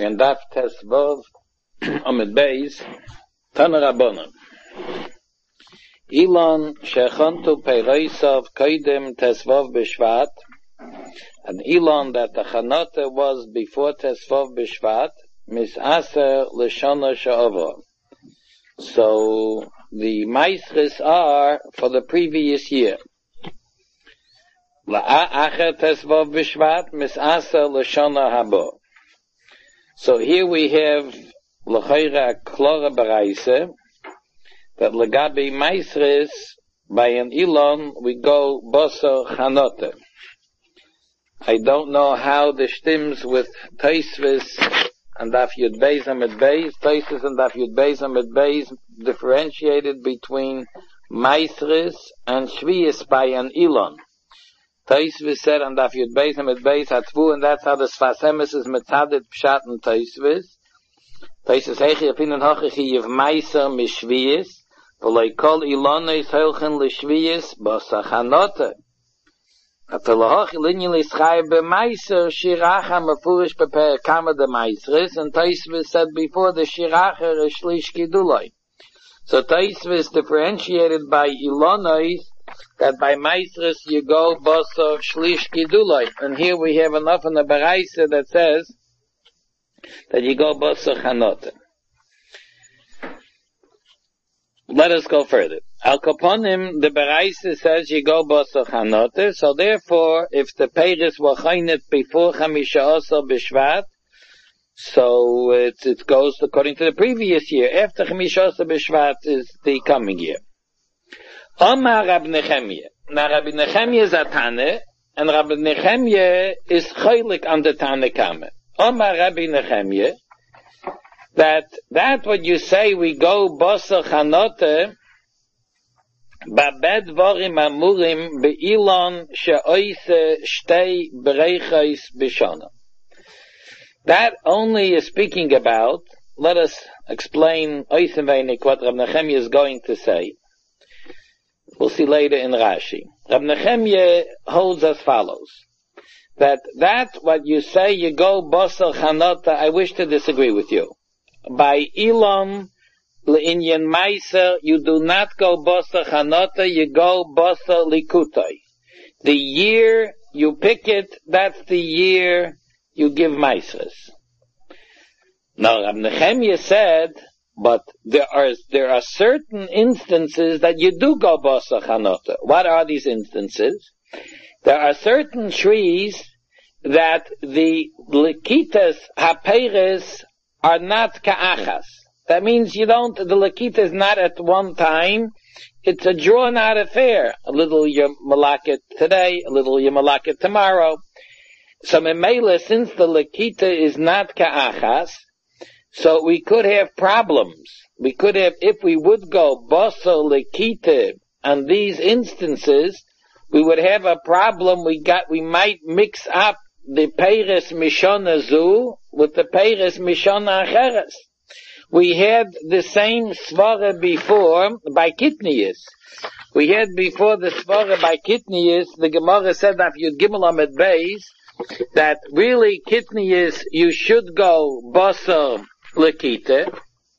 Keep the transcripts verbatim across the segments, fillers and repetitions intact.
and Daf Tesvav Amid Beis Tana Rabbanan. Elon Shechantu Peireisav Kaidem Tesvav B'Shvat, and Elon that the Chanata was before Tesvav B'Shvat Misaser L'Shana Sha'ava. So the Maisris are for the previous year. La'acher Tesvav B'Shvat Misaser L'Shana Haba. So here we have L'chayra Klora Baraisa that Lagabi Maisris by an Elon we go Boso Chanote. I don't know how the stims with Taisvis and Daf Yud Beis Amid Beis, Taisvis and Daf Yud Beis Amid Beis differentiated between Maisris and Shvius by an Elon. Taisvis said on Daf Yud Beis Amid Beis Hatvu, and that's how the Sfas Emes is Metzadet Pshat and Taisvis. Taisvis Heichi Afin and Hochichi Yev Meiser Mishvius, V'loi Kol Ilonis Helchen L'Shvius B'Sachanote. Atalahochi Linyan L'Schai B'Meiser Shiracha Mefurish Beper Kama de Meisris, and Taisvis said before the Shiracha is Shlish Kiduloi. So Taisvis differentiated by Ilonis that by Maisris you go Boso Shlish Kiduloi. And here we have enough in the Baraisa that says that you go Boso Chanote. Let us go further. Al Kaponim, the Baraisa says you go Boso Chanote, so therefore if the Peiris were chaynet before Chamisha Oso B'Shvat, so it, it goes according to the previous year. After Chamisha Oso B'Shvat is the coming year. Omar Rab Nechemye. Now Rabbi Nechemye is a Tane, and Rabbi Nechemye is chaylik on the Tane Kame. Omar Rabbi Nechemye, that, that what you say we go Boso Chanote, Babed Vorim Amurim Be'ilon She'oise Shtei Bereichais B'Shana. That only is speaking about, let us explain Oise Veinik what Rabbi Nechemye is going to say. We'll see later in Rashi. Rabbi Nechemye holds as follows. That, that what you say, you go Boso Chanota, I wish to disagree with you. By Elon, L'Inyan Meiser, you do not go Boso Chanota, you go Boso Likutoi. The year you pick it, that's the year you give Meisers. Now, Rabbi Nechemye said, but there are there are certain instances that you do go Boso Chanota. What are these instances? There are certain trees that the Lekitas HaPeiris are not Ka'achas. That means you don't, the Lekita is not at one time, it's a drawn out affair. A little you malak today, a little you malak tomorrow. So Memela, since the Lekita is not Ka'achas, so we could have problems. We could have, if we would go Boso Lekita on these instances, we would have a problem. We got, we might mix up the Peiris Mishona Zu with the Peiris Mishona Acheres. We had the same Svara before by Kitnius. We had before the Svara by Kitnius, the Gemara said that Yud Gimel Amid Beis, that really Kitnius, you should go Boso Lekita,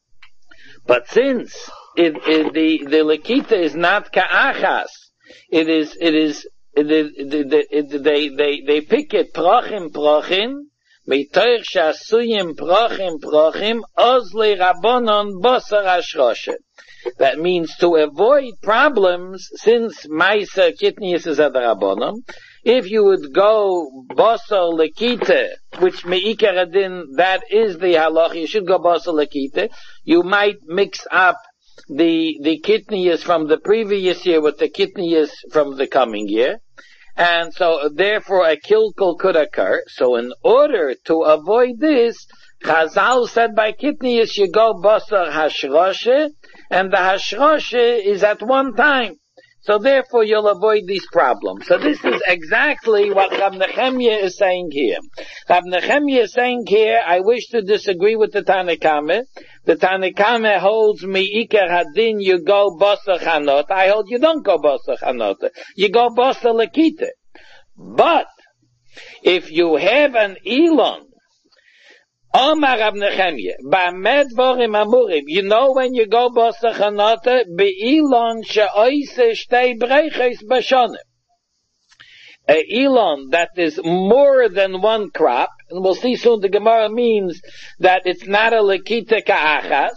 but since it, it, the the Lekita is not Ka'achas, it is it is it is it, it, it, they they they pick it Prochim Prochim Mitoich Shasuyim Prochim Prochim Ozle Rabbonon Boser Ashroshe. That means to avoid problems, since Maisa Kitnius is at the Rabbonon, if you would go Boso Lekita, which Me'ikar Adin, that is the halach, you should go Boso Lekita, you might mix up the, the Kitnius from the previous year with the Kitnius from the coming year, and so therefore a kilkul could occur. So in order to avoid this, Chazal said by Kitnius you go Boso Hashroshe, and the Hashroshe is at one time. So therefore you'll avoid these problems. So this is exactly what Rab Nechemye is saying here. Rab Nechemye is saying here, I wish to disagree with the Tanakame. The Tanakame holds me Iker Hadin, you go Boso Chanot. I hold you don't go Boso Chanot. You go Boso Lekita. But if you have an Elon Omar Rav Nechemya, Ba'amed Dvorim Amurim. You know when you go Basa Chanata, Be'ilon she'oise shtei breiches b'shana. A elon that is more than one crop, and we'll see soon the Gemara means that it's not a lekita ka'achas,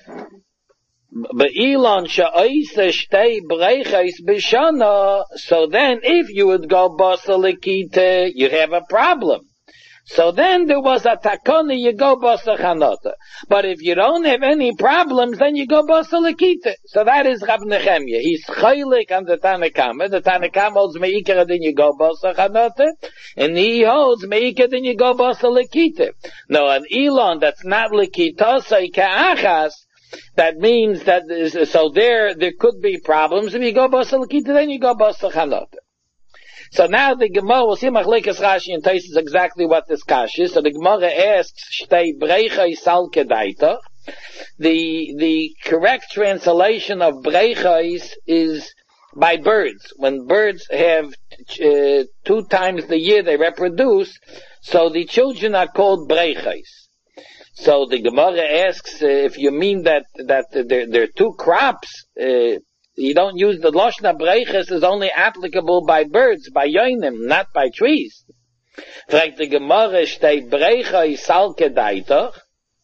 but elon she'oise shtei breiches b'shana, so then if you would go Basa lekita, you have a problem. So then there was a takona, you go Basa Chanata. But if you don't have any problems, then you go Basa Lekita. So that is Rav Nechemya. He's chaylik on the Tanakama. The Tanakama holds Meikara, then you go Basa Chanata. And he holds Meikara, then you go Basa Lekita. No, an Elon that's not Lekita, say Ka'achas, that means that, is, so there, there could be problems. If you go Basa Lekita, then you go Basa Chanata. So now the Gemara, we'll see Machlekes Rashi and Tais is exactly what this kash is. So the Gemara asks, Shtei Breicha Isal Kedaita. The, the correct translation of Breicha is by birds. When birds have, uh, two times the year they reproduce, so the children are called Breichais. So the Gemara asks, uh, if you mean that, that there, there are two crops, uh, you don't use the Loshna Breiches is only applicable by birds, by yoinim, not by trees. Fragt the Gemara, Shtei Breicha Isal Kedaitach.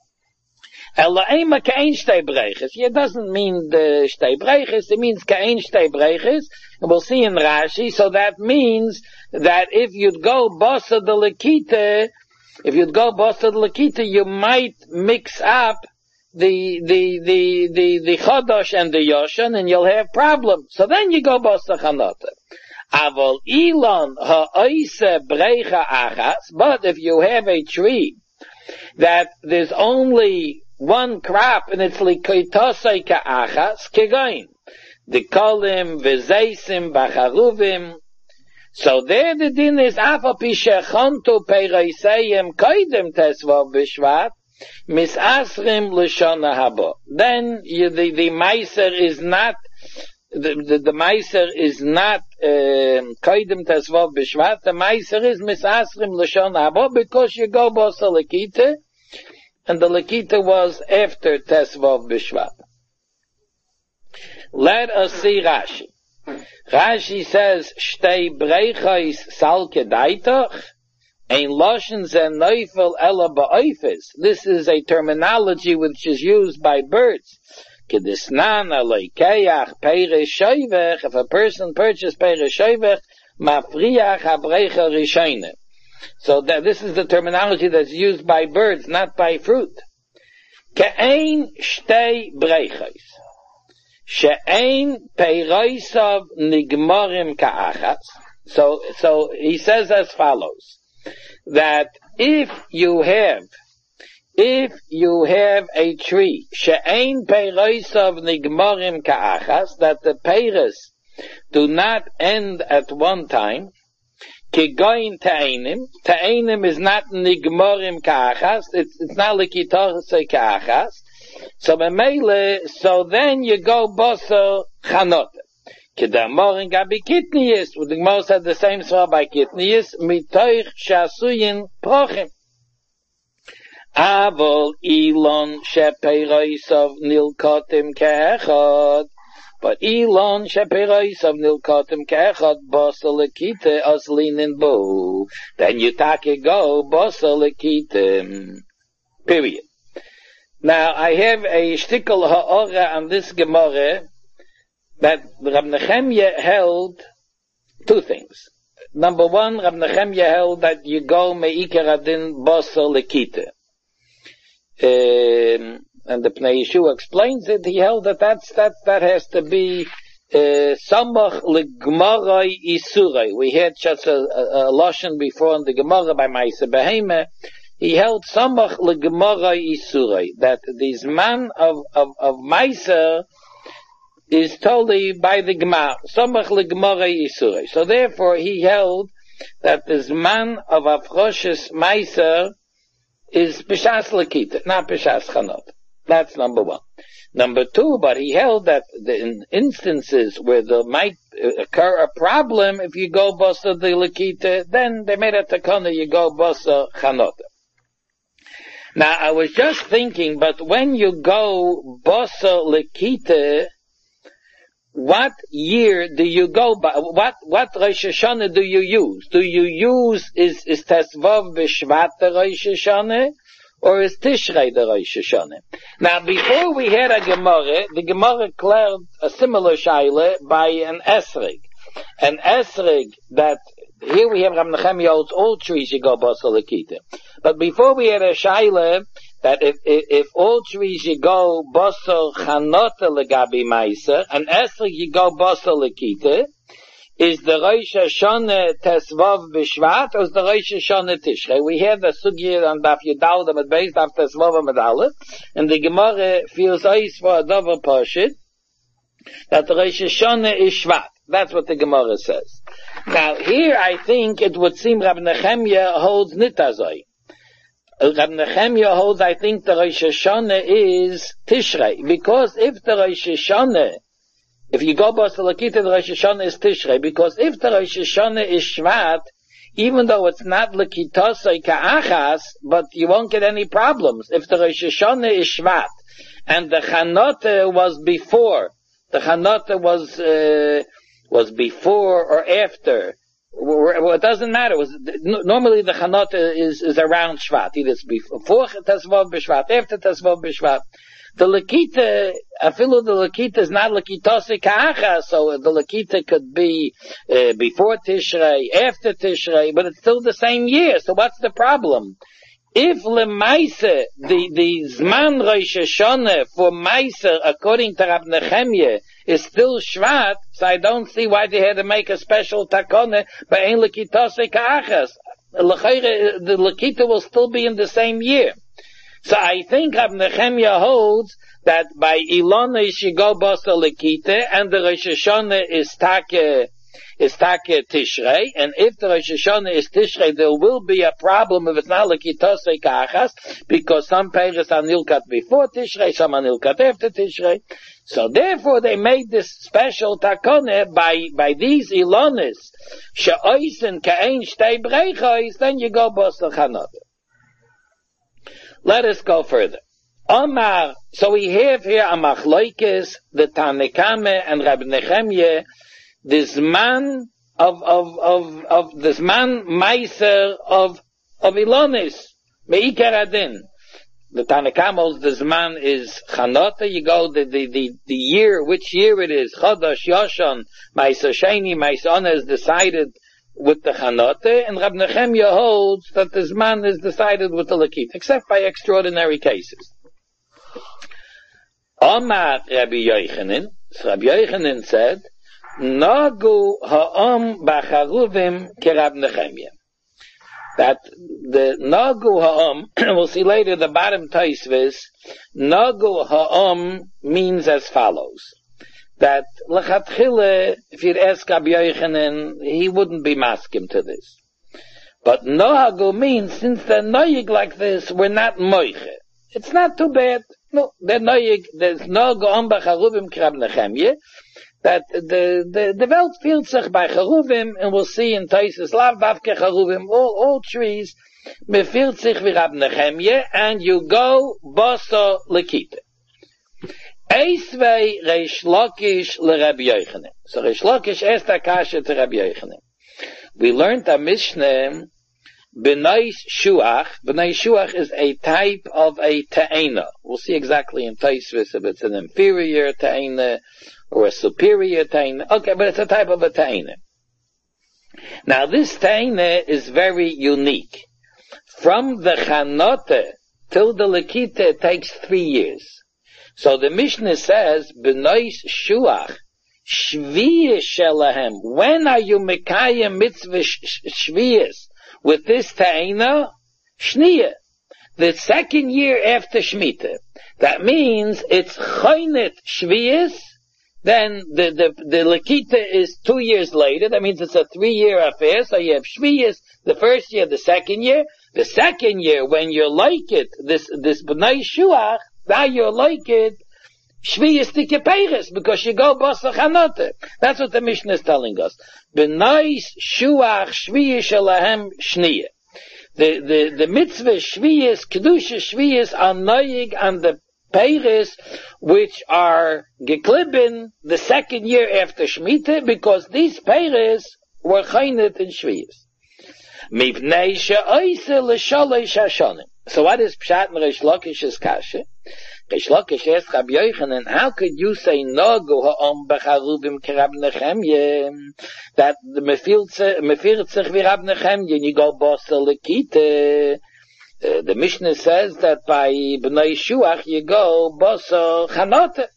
Ela Ema Kein Shtei Breiches. It doesn't mean the Shtei Breiches, it means Kein Shtei Breiches. And we'll see in Rashi, so that means that if you'd go Basa de Lekita, if you'd go Basa de Lekita, you might mix up the, the, the, the, the Chodosh and the Yoshan, and you'll have problems. So then you go Basa Chanata. Aval Elon ha'oise breicha achas, but if you have a tree that there's only one crop and it's likoitosai ka'achas, kegoin, the kolim, v'zeisim, b'charuvim, so there the din is afa pi shechontu peiroiseyim koidem tesvav b'shvat, misasrim l'shana haba. Then you, the, the meiser is not, the, the, the meiser is not, koidem tesvav b'shvat, the meiser is misasrim l'shana haba, because you go basa lekita, and the lekita was after tesvav b'shvat. Let us see Rashi. Rashi says, Shtei breichais sal kedaitach, ein loshen ze neufel ela ba'oifes. This is a terminology which is used by birds. Kedisnan aleikeach peirish shoivech, if a person purchased peirish shoivech, mafriach ha-breicha rishayne. So that this is the terminology that's used by birds, not by fruit. Ke'ein shtei breichais. She'ein peiroisav nigmorim ka'achas. So, so he says as follows, that if you have, if you have a tree, she'ein peiroisav nigmorim ka'achas, that the peiros do not end at one time, kigoin ta'enim, ta'enim is not nigmorim ka'achas, it's, it's not likitosei ka'achas, so memele, so then you go boso chanot. Kedamorin gabi kitniyis, the Gemara said the same svar by kitniyis, mitoich shasuyin prochim. Avol ilon shepeiroisov nilkotim keechad, but ilon shepeiroisov nilkotim keechad boso lekite oslinin bo. Then you take go boso lekitim. Period. Now, I have a shtickle ha'ora on this Gemara that Rav Nechemya held two things. Number one, Rav Nechemya held that you go me'ikar adin boso lekita. Um, and the Pnei Yeshua explains it. He held that that's, that, that has to be samach legmarai isurei. We had such a, a, a lashon before in the Gemara by Maisa Behema. He held samach legmarai isurei, that this man of, of, of Maisa is totally by the Gemara. Samach legmarai isurei. So therefore he held that this man of Afroshes Maisa is B'shas Lekita, not B'shas Chanot. That's number one. Number two, but he held that the, in instances where there might occur a problem, if you go Bosa the Lekita, then they made a takana, you go Bosa Chanot. Now, I was just thinking, but when you go Bosa Lekita, what year do you go by? What, what Rosh Hashanah do you use? Do you use, is, is Tesvav B'Shvat the Rosh Hashanah? Or is Tishrei the Rosh Hashanah? Now, before we had a Gemara, the Gemara cleared a similar shaila by an esrig. An esrig that, here we have Rab Nechemia holds all trees you go Bosa Lekita. But before we had a shaila that if, if, if all trees you go Bosa Chanota Legabi Maisa, an esrig you go Bosa Lekita, is the Rosh Hashanah Tesvav B'Shvat, or is the Rosh Hashanah Tishrei? We have the Sugya on Daf Yudal, the based Daf Tesvav Aleph, and the Gemara feels ice for a double Pashit, that the Rosh Hashanah is Shvat. That's what the Gemara says. Now, here I think it would seem Rab Nechemia holds Nitazoi. Rab Nechemia holds, I think the Rosh Hashanah is Tishrei, because if the Rosh Hashanah If you go Bosa Lekita, the Rosh Hashanah is Tishrei, because if the Rosh Hashanah is Shvat, even though it's not Lekitosai Ka'achas, but you won't get any problems. If the Rosh Hashanah is Shvat, and the Chanota was before, the Chanota was, uh, was before or after, well, it doesn't matter. It was, normally the Chanota is, is around Shvat. Either it's before Tesvav B'Shvat, after Tesvav B'Shvat. The Lekita, afilu the Lekita is not Lekitose Ka'acha, so the Lekita could be uh, before Tishrei, after Tishrei, but it's still the same year, so what's the problem? If Lemaise, the, the Zman Rosh Hashanah for Maise, according to Rab Nechemia, is still Shvat, so I don't see why they had to make a special takone by ein Lekitose Ka'achas. The Lekita will still be in the same year. So I think Rab Nechemia holds that by Ilona you go Bosa Lekita, and the Rosh Hashanah is Take, is Take Tishrei, and if the Rosh Hashanah is Tishrei, there will be a problem if it's not Lekitosei Ka'achas, because some pages are Nilkat before Tishrei, some are Nilkat after Tishrei. So therefore they made this special takone by, by these Ilonis, She'oisen Ka'ein Shtei Breichos, then you go Bosa Chanot. Let us go further. Omar, so we have here a Machloikis, the Tanekame and Rabbi Nechemia, this man of, of, of, of, this man Meiser of, of Ilonis, Meikar Adin. The Tanekame holds this man is Chanota, you go the, the, the, the year, which year it is, Chodosh Yoshon, Meiser Sheni, Meiser Ona is decided with the Chanota, and Rab Nechemia holds that this man is decided with the Lekit, except by extraordinary cases. Omar Rabbi Yochanan, so Rabbi Yochanan said, Nagu ha'om b'charuvim ke Rab Nechemia. That the Nagu ha'om, we'll see later the bottom taisvis, Nagu ha'om means as follows. That lechatchile, if you'd ask Rabbi Yochanan, he wouldn't be maskim to this. But nohagu means, since they're noyig like this, we're not moiche. It's not too bad. No, they're noyig, there's nohagu om b'charuvim krab nechemye, that the, the, the Welt feels sich by charuvim, and we'll see in Taisus, lav davke charuvim, all, all trees, me feels sich wie Rab Nechemye, and you go boso lekite. Eisvei Reish Lakish le Rabbi Yochanan. So Reish Lakish asked Akasha to Rabbi Yochanan. We learned a Mishnah, B'nai Shuach. B'nai Shuach is a type of a ta'ena. We'll see exactly in Taisvis if it's an inferior ta'ena or a superior ta'ena. Okay, but it's a type of a ta'ena. Now this ta'ena is very unique. From the Chanota till the Lekita it takes three years. So the Mishnah says, B'nai Shuach, Shviyas Shelahem. When are you Mekayim mitzvah Shviyas? With this Ta'ina, Shniya. The second year after Shemitah. That means it's Choynet Shviyas, then the, the, the Lekita is two years later. That means it's a three-year affair. So you have Shviyas, the first year, the second year. The second year, when you're like it, this, this B'nai Shuach, now you're like it, Shviyas Tikepeires, because you go Bosa Chanota. That's what the Mishnah is telling us. B'nai Shuach Shviyas Shalahem Shniya. The, the, the mitzvah Shviyas, Kedusha Shviyas are noyig on the Peiris, which are geklibben the second year after Shemitah, because these Peiris were chaynet in Shviyas. Mivnei she'oise l'shalosh hashanim. So what is Pshat and Reish Lakish's kasha? Reish Lakish asked Rabbi Yochanan, how could you say Nagu ha'om b'charubim k'Rab Nechemye? That the mefirt sich wie Rab Nechemye, and you go Bosa Lekite. Uh, the Mishnah says that by B'nai Shuach you go Bosa Chanote.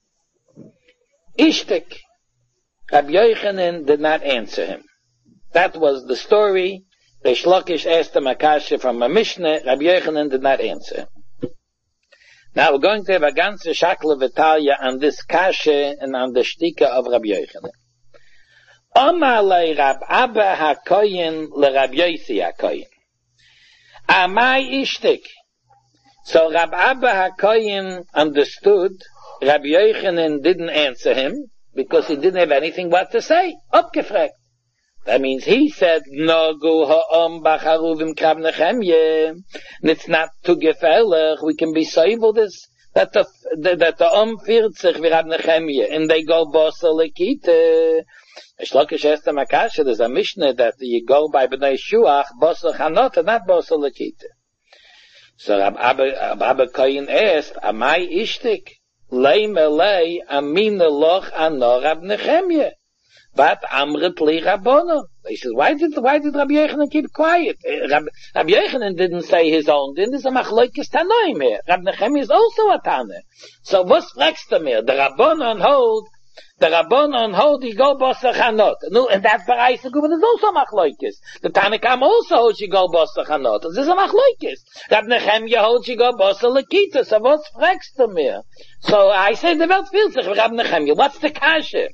Ishtik. Rabbi Yochanan did not answer him. That was the story. Reish Lakish asked him a kasha from a Mishnah. Rabbi Yochanan did not answer him. Now we're going to have a ganze shakla v'talya on this kasha and on the shtika of Rabbi Yochanan. Amalei Rab Abba HaKoyin leRab Yosi HaKoyin. Amai ishtik. So Rab Abba HaKoyin understood. Rabbi Yochanan didn't answer him because he didn't have anything what to say. Upgefragt. That means he said, Nagu ha'om b'charuvim k'Rab Nechemye. And it's not too gefährlich. We can be soivel this, that the, that the om fiert sich wie Rab Nechemye. And they go bosa lekite. Shlokish asked him akasha, there's a Mishnah that you go by B'nai Shuach, bosa chanot, and not bosa lekite. So Rab Abba Koyin asked, Amai ishtik, lei melei, amina loch ano Rab Nechemye. But Amrit li Rabbanon. He says, why did why did Rabbi Yochanan keep quiet? Rabbi, Rabbi Yochanan didn't say his own. Then there's a machlokes tanoim here. Rabbi Nechemia is also a tana. So what's next to me? The Rabbanon hold. The Rabbanon hold. He go bosa chanot. No, and that Baraisa Guban is also machlokes. The Tanakam also holds you go bosa chanot. This is a machlokes. Rabbi Nechemia holds you go bosa lekita. So what's next to me? So I say the Welt feels like Rabbi Nechemia. What's the kasha?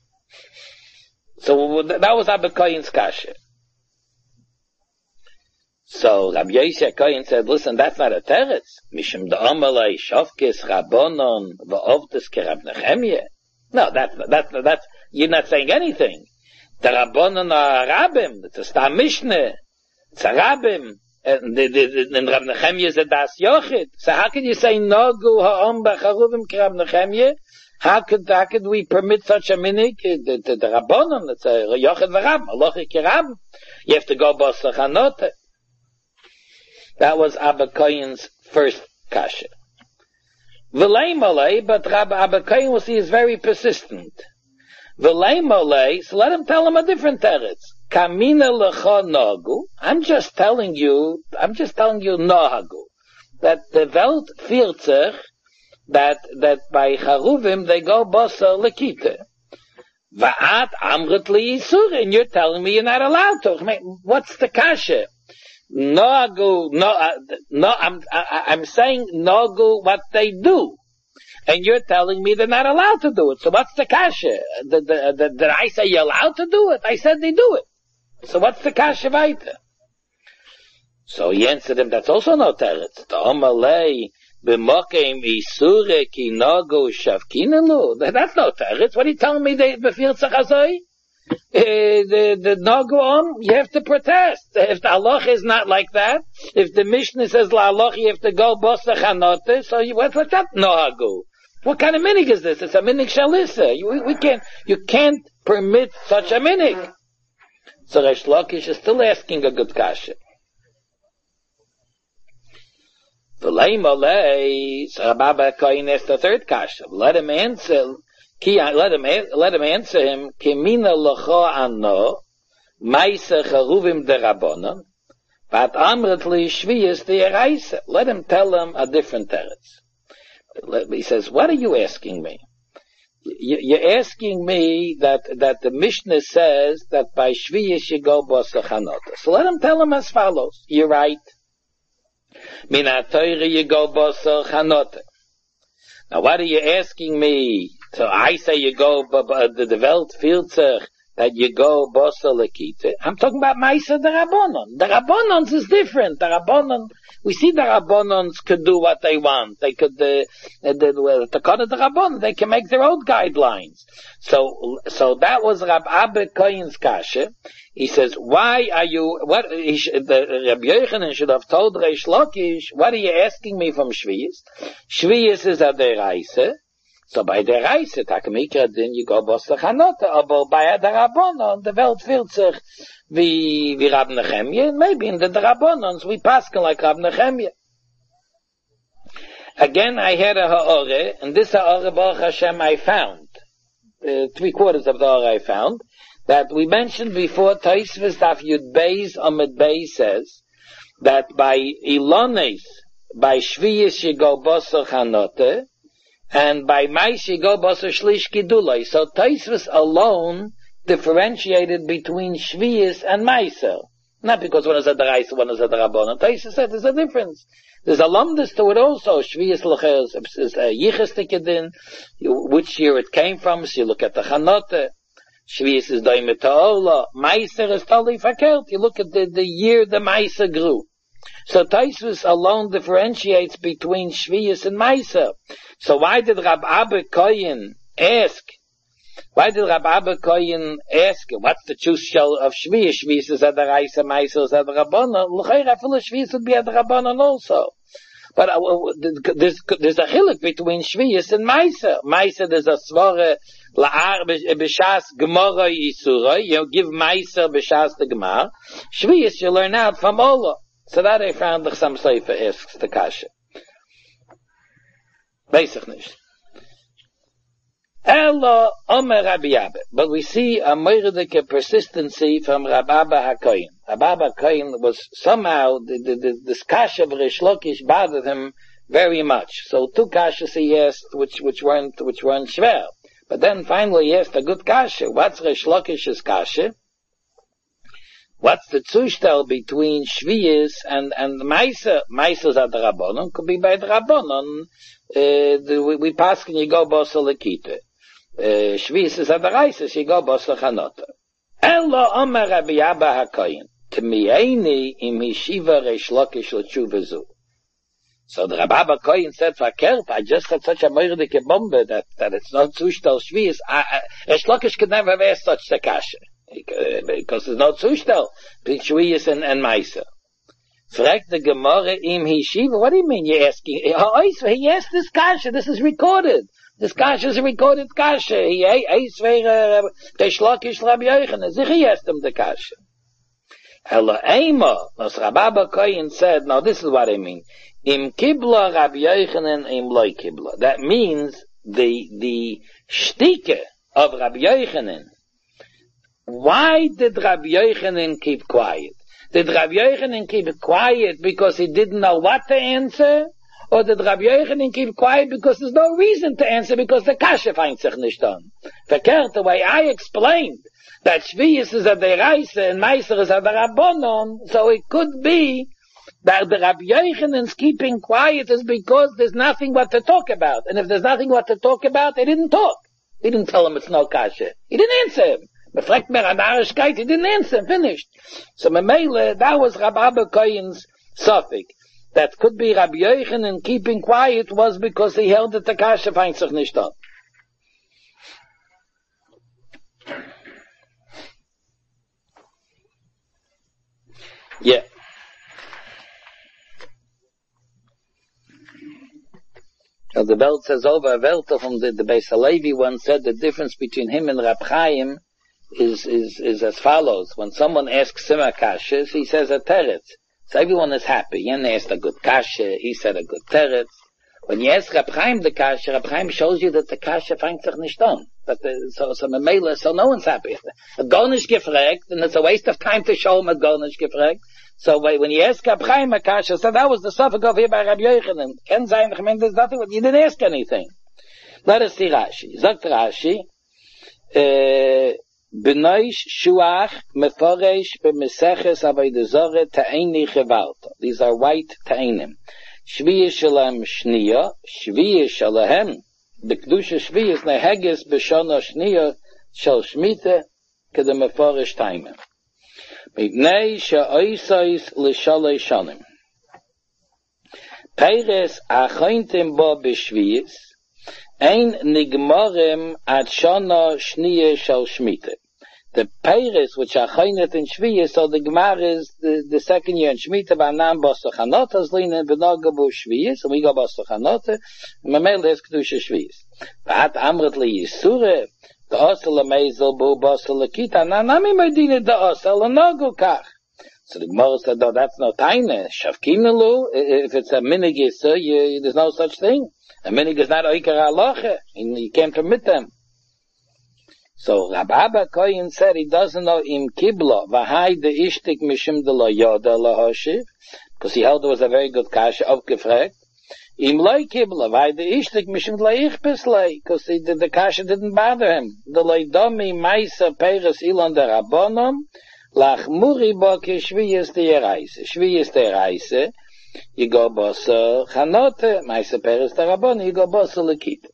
So that was Abba Koyin's kasha. So Rabbi Yosi HaKoyin said, listen, that's not a teretz. Mishum da'amalei shofkes rabbonon v'ovdes k'Rab Nechemye. No, that's, that's, that's, you're not saying anything. The rabbonon are rabbim. It's a stam mishneh. It's a rabbim. And the, the, the, and Rab Nechemye is a das yochid. So how can you say, Nagu ha'om b'charuvim k'Rab Nechemye? How could, how could we permit such a minik? The, the, the Rabbonon, it's a Yochid v'Rab, Alochi Kirab. You have to go Bosa Chanote. That was Abba Koyin's first kasha. V'lei Malay, but Rabbi Abba Koyin will see is very persistent. V'lei Malay, so let him tell him a different teretz. Kamina lecha nagu. I'm just telling you, I'm just telling you nohagu. That the Welt vierzig, that that by Charuvim they go bosa lekite. Va'at amrit li yisur, and you're telling me you're not allowed to. I mean, what's the kasha? Nagu, no, uh, no, I'm I, I'm saying nagu what they do, and you're telling me they're not allowed to do it. So what's the kasha? Did, did, did, did I say you're allowed to do it? I said they do it. So what's the kasha weiter? So he answered him, that's also no teretz. The Omalei. B'mokem isure ki nagu shavkinelu. That's no teretz. What are you telling me? They befir tzachazoi? The the nagu om, you have to protest. If the halach is not like that, if the Mishnah says la halach, you have to go bosa chanote. So you, what's that nagu? What kind of minig is this? It's a minig shalisa. You, we, we can't. You can't permit such a minig. So Reish Lakish is still asking a good kasha. V'lei malei, so Rabbi Koyin asked the third kasha. Let him answer. Let him let him answer him. Kimina lecha ano, ma'isa charuvim derabbanon, but amrit li shviyas de'eraisa. Let him tell him a different teretz. He says, "What are you asking me? You're asking me that that the Mishnah says that by shviyas you go b'sachanota. So let him tell him as follows. You're right. Mina Torah you go bosa chanote. Now what are you asking me? So I say you go, the, the Welt feels that you go bosa lekite. I'm talking about Maisa the Rabbonon. The Rabbonon is different. The Rabbonon, We see the Rabbanans could do what they want. They could, uh, the Takana the Rabbanan, they can make their own guidelines. So, so that was Rab Abba Kohen's kasha. He says, why are you, what, he sh, the Rabbi Yochanan should have told Reish Lakish, what are you asking me from Shviyas? Shviyas is a deraisa. So by deraisa, takamikra, then you go bos lechanota, aber by a derabonon, the Welt fühlt sich wie, wie Rab Nechemia, maybe in the derabonons, we paskin like Rab Nechemia. Again, I had a ha'ore, and this ha'ore, Baruch Hashem, I found, uh, three quarters of the ha'ore I found, that we mentioned before, Tosfos Daf Yud Beis Amud Beis says, that by Ilones, by Shviyas you go Bosor Chanote, and by Mais you go Bosor Shlish Giduloi. So Tosfos alone differentiated between Shviyas and Meiser. Not because one is a Deraisa, one is a Derabbanan. Tosfos said there's a difference. There's a lumdus to it also. Shviyas L'cher is a Yichas Tikadin, which year it came from, so you look at the Chanote. Shviyas is doimet ha'ola. Meiser is totally fakert. You look at the, the year the Meiser grew. So Tosfos alone differentiates between Shviyas and Meiser. So why did Rab Abba Kohen ask? Why did Rab Abba Kohen ask? What's the truth shell of Shviyas? Shviyas is at the Reisa, Meiser is at the Rabbanon. L'chayra, full of Shviyas would be at the Rabbanon also. But uh, there's, there's a chiluk between Shviyas and Meiser. Meiser, there's a svara la'ar b'shas gemara yisura. You know, give Meiser b'shas the gemara. Shviyas, you learn out from Ola. So that I found the Chassam Sofer asks the kasha. Basic nicht. Elo Omer Rabbi Abba. But we see a mordike persistency from Rab Abba HaKohen. Rab Abba HaKohen was somehow, the, the, the, this kasha of Reish Lakish bothered him very much. So two kashas he asked, which, which weren't, which weren't schwer. But then finally he asked a good kasha. What's Reish Lakish's kasha? What's the zustel between Shviyas and, and Meiser? Meiser's at the Rabbanon, could be by the Rabbanon, uh, the, we, we pass can you go bosa lekita. Uh, Shviyas is at the Reises, you go bosa chanota. Elo Omer Rabbi Abba HaKohen, T'mi'eini im Yeshiva Reish Lakish l'tshuva. So the Rabbi Abba Kohen said, "Verkehrt, I just had such a mordike bombe that, that it's not zustel Shviyas. Reish Lakish could never have asked such a kasha. Because there's no zustel between Shviyas and, and Meiser." Frag the Gemara im Yeshiva. What do you mean you're asking? He asked this kasha. This is recorded. This kasha is a recorded kasha. He asked for Reish Lakish Rabbi Yochanan. He asked him the kasha. Ela Eima, as Rabbi Abba Kohen said, now this is what I mean. Im Kibla Rabbi Yochanan im Loi Kibla. That means the, the shtike of Rabbi Yochanan. Why did Rabbi Yochanan keep quiet? Did Rabbi Yochanan keep quiet because he didn't know what to answer? Or did Rabbi Yochanan keep quiet because there's no reason to answer because the kasha finds sich nicht on? Verkehrt, the way I explained that Shviyas is a deraisa and Meiser is a derabbanon, so it could be that the Rabbi Yochanan's keeping quiet is because there's nothing what to talk about. And if there's nothing what to talk about, they didn't talk. He didn't tell him it's no kasha. He didn't answer him. Befragt mer an Arishkeit, he didn't answer, finished. So Memele, that was Rabbi Abba Kohen's suffix. That could be Rabbi Yochanan keeping quiet was because he held that the kasha finds sich nicht on. Yeah. So the Welt says over a Welt from the, the Beis Halevi once said the difference between him and Rab Chaim is, is, is as follows. When someone asks him a kasha, he says a teretz. So everyone is happy. Yen asked a good kasha, he said a good teretz. When you ask Rab Chaim the kasha, Rab Chaim shows you that the kasha finds sich nicht on. That the, so, so, memela, so no one's happy. A gonish gefragt, and it's a waste of time to show him a gonish gefragt. So when you ask Rab Chaim a kasha, so that was the suffix over here by Rabbi Yochanan. Ken sein, I mean, there's nothing, you didn't ask anything. Let us see Rashi. Sagt Rashi, uh, Benoish shuach meforesh b'meseches avodah zarah ta'ini chevalta. These are white ta'inim. Shviya shalem shniya, shviya shalahem. The kedusha shviya is neheges b'shana shniya shal shmita kedem meforesh ta'inim. Mipnei she'oisais l'shalei shanim. Peires achointim bo b'shviyis, ein nigmorim ad shana shniye shal shmita. The Peires, which are choinet in shviyis, so the Gemara is the, the second year in shmita, ba'anam b'asach hanota, zlinen b'noga bo shviyis, and we go b'asach hanota, and mamel is kedusha shviyis. Ba'at amrit li yisure, the osel amezel bo b'asel lekita, na nami medina the osel anogu kach. So the Gemara said, no, that's not taine. Shavkinelu, if it's a minig yisur, you, there's no such thing. A minig is not oikar halacha, and you can't permit them. So Rabbi Abba Koyin said he doesn't know im kibla, v'hai de ishtik mishim de lo yoda lahoshiv, because he held it was a very good kasha, aufgefragt. Im loy kibla, v'hai de ishtik mishim de lo ichpes lei, because the, the kasha didn't bother him. De lo domi maisa peres ilon de rabbonom, lach muri bo ke shviyas de yereise. Shviyas de yereise, you go bosa chanote, maisa peres de rabbonom, you go bosa lekita.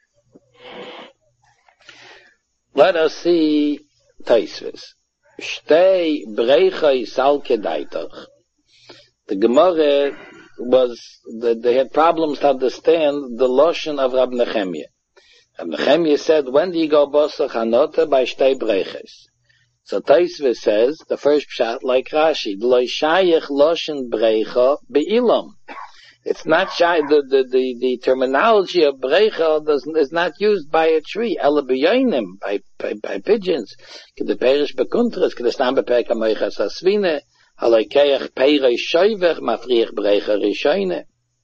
Let us see Taisvis. Shtei brechai salke daitach. The Gemara was, they had problems to understand the lotion of Rab Nechemia. Rab Nechemia said, when do you go bosa chanota? By shtei brechais. So Taisvis says, the first pshat like Rashi, lo shayich lotion brecha be'ilam. It's not shy, the, the, the, the terminology of brecha does, is not used by a tree, ela b'yoinim, by, by, by pigeons. K'de perish bekuntras, k'de stam b'perka moichas asvine, haloi keich peirei shoivech, mafriich brecha rishoine.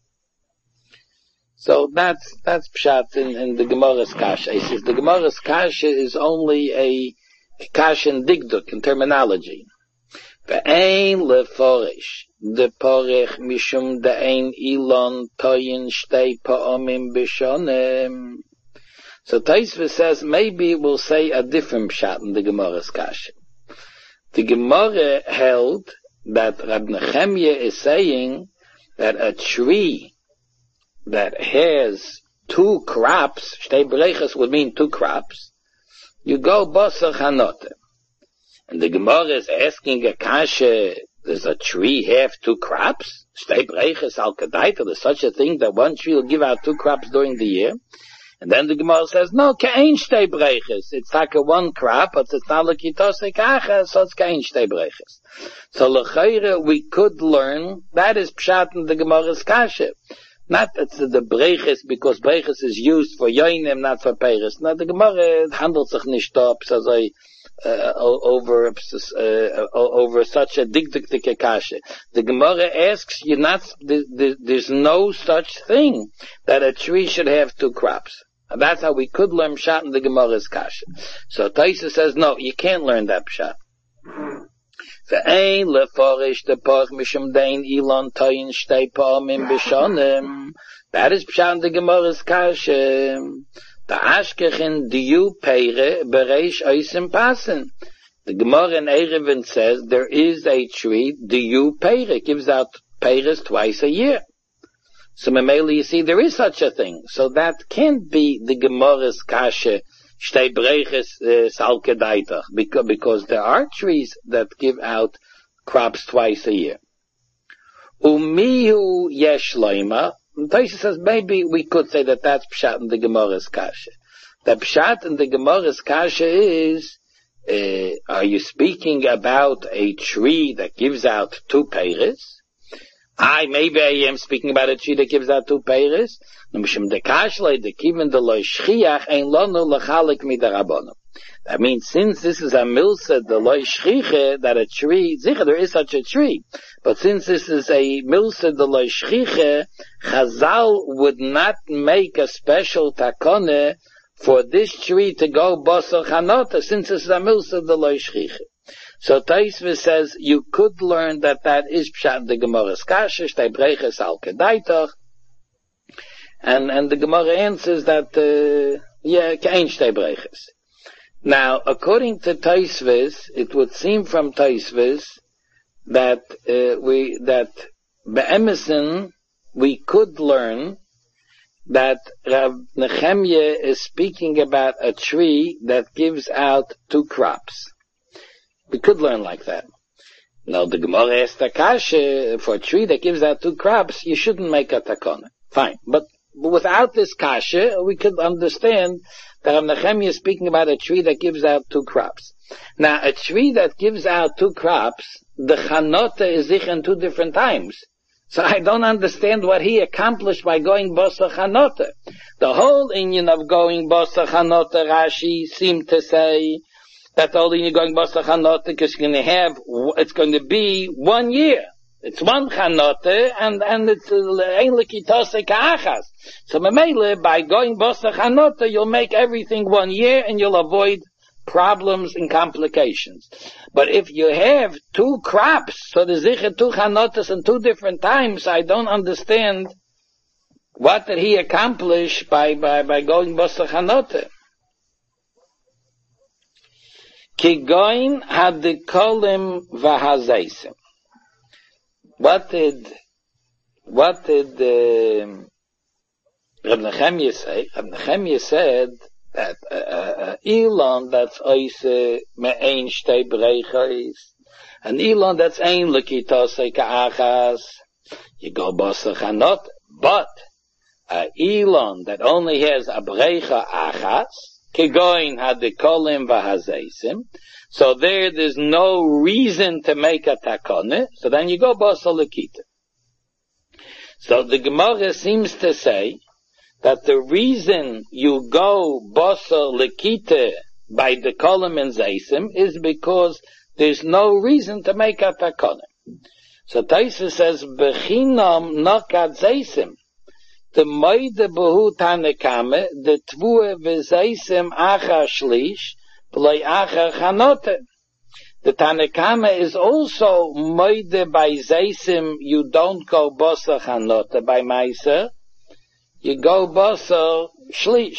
So that's, that's pshat in, in the Gemara's kasha. He says the Gemara's kasha is only a, a kasha in digduk, in terminology. Ve'ein leforish, de porech mishum de ein ilon toyin shtei pa'omim bishonem. So Taisva says maybe we'll say a different pshat in the Gemara's kasha. The Gemara held that Rab Nechemia is saying that a tree that has two crops, shtei brechas would mean two crops, you go basar chanote. And the Gemara is asking a kasha, does a tree have two crops? Shtei brechas al kadaita, there's such a thing that one tree will give out two crops during the year. And then the Gemara says, no, kein shtei brechas. It's like a one crop, but it's not like yitose kacha, so it's kein shtei brechas. So l'chayre, we could learn, that is pshat in the Gemara's kasha. Not that the brechas, because brechas is used for yoinim, not for peiris. Now the Gemara handles sich nicht up, so I, Uh, over uh, over such a digdiktik kasha. The Gemara asks you not. The, the, there's no such thing that a tree should have two crops. And that's how we could learn pshat in the Gemara's kasha. So Taisa says no, you can't learn that pshat. Ve'ein leforish de porch mishum dein ilon toyin shtei pa'omim bishonim. That is pshat in the Gemara's kasha. The Ashkechin diyu peire bereish oisim pasen. The Gemara in Erevin says there is a tree diyu peire, gives out peires twice a year. So Mameli, you see, there is such a thing. So that can't be the Gemara's kasha shtei breches salke daitach, because because there are trees that give out crops twice a year. Umihu yesh loima. Taisha says maybe we could say that that's pshat in the Gemara's kasha. The pshat in the Gemara's kasha is, uh, are you speaking about a tree that gives out two peiris? I, maybe I am speaking about a tree that gives out two peiris. That means since this is a milsa, the loy shchiche, that a tree, zicha, there is such a tree. But since this is a milsa, the loy shchiche, Chazal would not make a special takone for this tree to go basar chanota, since this is a milsa, the loy shchiche. So Taisva says you could learn that that is pshat the Gemara's kasha, shtei breches al kedaitach, and and the Gemara answers that uh, yeah, kein shtei breches. Now, according to Taisvis, it would seem from Taisvis that uh, we that be'emerson we could learn that Rav Nechemia is speaking about a tree that gives out two crops. We could learn like that. Now the Gemara asked the kasha, for a tree that gives out two crops, you shouldn't make a takana. Fine. But without this kasha, we could understand that Rav Nechemia is speaking about a tree that gives out two crops. Now, a tree that gives out two crops, the chanota is zich in two different times. So I don't understand what he accomplished by going bosa chanota. The whole inyan of going bosa chanota, Rashi seemed to say that the whole inyan going bosa chanota because you're going to have, it's going to be one year. It's one chanota, and, and it's ein lekitose ka'achas. So memele, by going bosa chanota, you'll make everything one year and you'll avoid problems and complications. But if you have two crops, so there's sicher two chanotas in two different times, I don't understand what did he accomplish by, by, by going bosa chanota. Ki goin hadikolim v'hazeisim. What did, what did, uh, Reb Nechemia say? Reb Nechemia said that, uh, uh, Elon that's oise me'ein shtei breichos, an Elon that's ein lekitose ka'achas, you go bosa chanot, but, a Elon that only has a breicha achas, kegoin hadikolim v'hazeisim, so there, there's no reason to make a takone, so then you go bosa lekita. So the Gemara seems to say that the reason you go bosa lekita by the kolim and zeisim is because there's no reason to make a takone. So Taisa says, bechinam nakat zeisim, the moide behu tanekame, the tvue v'zeisim acha shlish, the Tanakama is also moide by Zeisim, you don't go bosa chanota by Maisa, you go bosa shlish.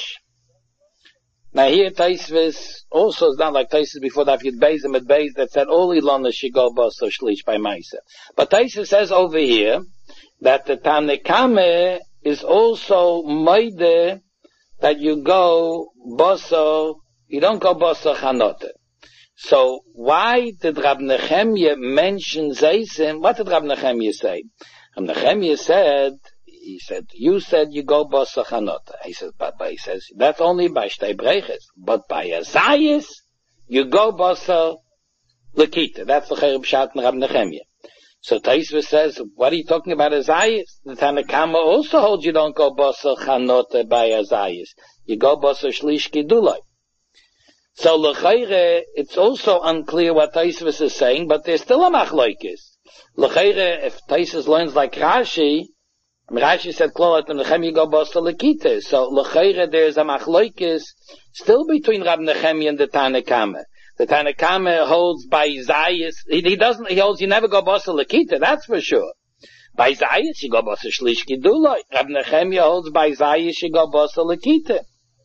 Now here Taisvis also is not like Taisvis before that you Beis and Beis that said all Ilana should go bosa shlish by Maisa. But Taisvis says over here that the Tanakama is also moide that you go bosa. You don't go bosa chanota. So why did Rab Nechemia mention Zeisim? What did Rab Nechemia say? Rab Nechemia said, he said, you said you go bosa chanota. He says, but, but he says, that's only by shtei breches. But by Azayis, you go bosa lekita. That's the cherub shat in Rab Nechemia. So Taisva says, what are you talking about Azayis? The Tanakama also holds you don't go bosa chanota by Azayis. You go bosa shlish gidulai. So l'chayre, it's also unclear what Taisvus is saying, but there's still a machlokes. L'chayre, if Taisvus learns like Rashi, Rashi said, Klolat and Nechemia go bosa lekita. So l'chayre, there's a machlokes still between Rab Nechemia and the Tanakama. The Tanakama holds by Zayis, he, he doesn't, he holds you never go bosa lekita, that's for sure. By Zayis, you go bosa shlish giduloi. Rab Nechemia holds by Zayis, you go bosa lekita.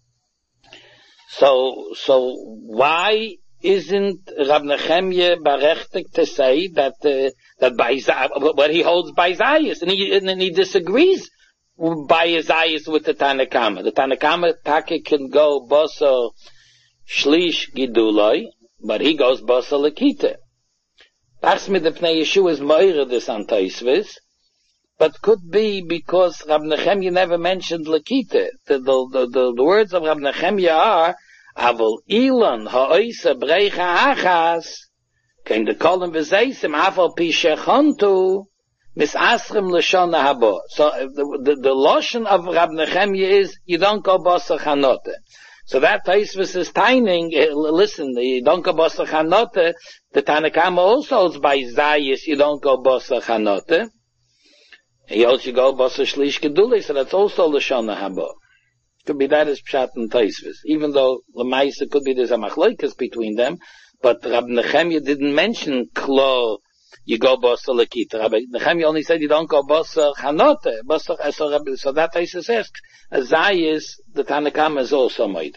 So, so why isn't Rab Nechemia berechtigt to say that uh, that by what he holds by Zayis, and he and he disagrees by Zayis with the Tanakama. The Tanakama Taki can go bosa shlish giduloi, but he goes bosa lekita. Achsmid the Pnei Yeshua is moira this on Taisvis, but could be because Rab Nechemia never mentioned lekita. The, the, the, the, the words of Rab Nechemia are, Avol Ilan ha'oisa breicha achas, kein de kolim v'zeisim, avol pi shechontu, mis asrim l'shona habo. So the, the, the lotion of Rab Nechemia is, you don't go bosa chanota. So that Taisvis is timing, listen, you don't go bosa chanota, the Tanakama also holds by Zayis, you don't go bosa chanota. He also go bosa shlish geduli, so that's also l'shona habo. Could be that is pshat and Taisvis. Even though Lamaisa could be there's a machlokes between them, but Rab Nechemia didn't mention klo, you go bosa lekita. Rab Nechemia only said you don't go bosa chanote. Bosa, so, so that Taisvis says, Azayis, the Tanakama is also made.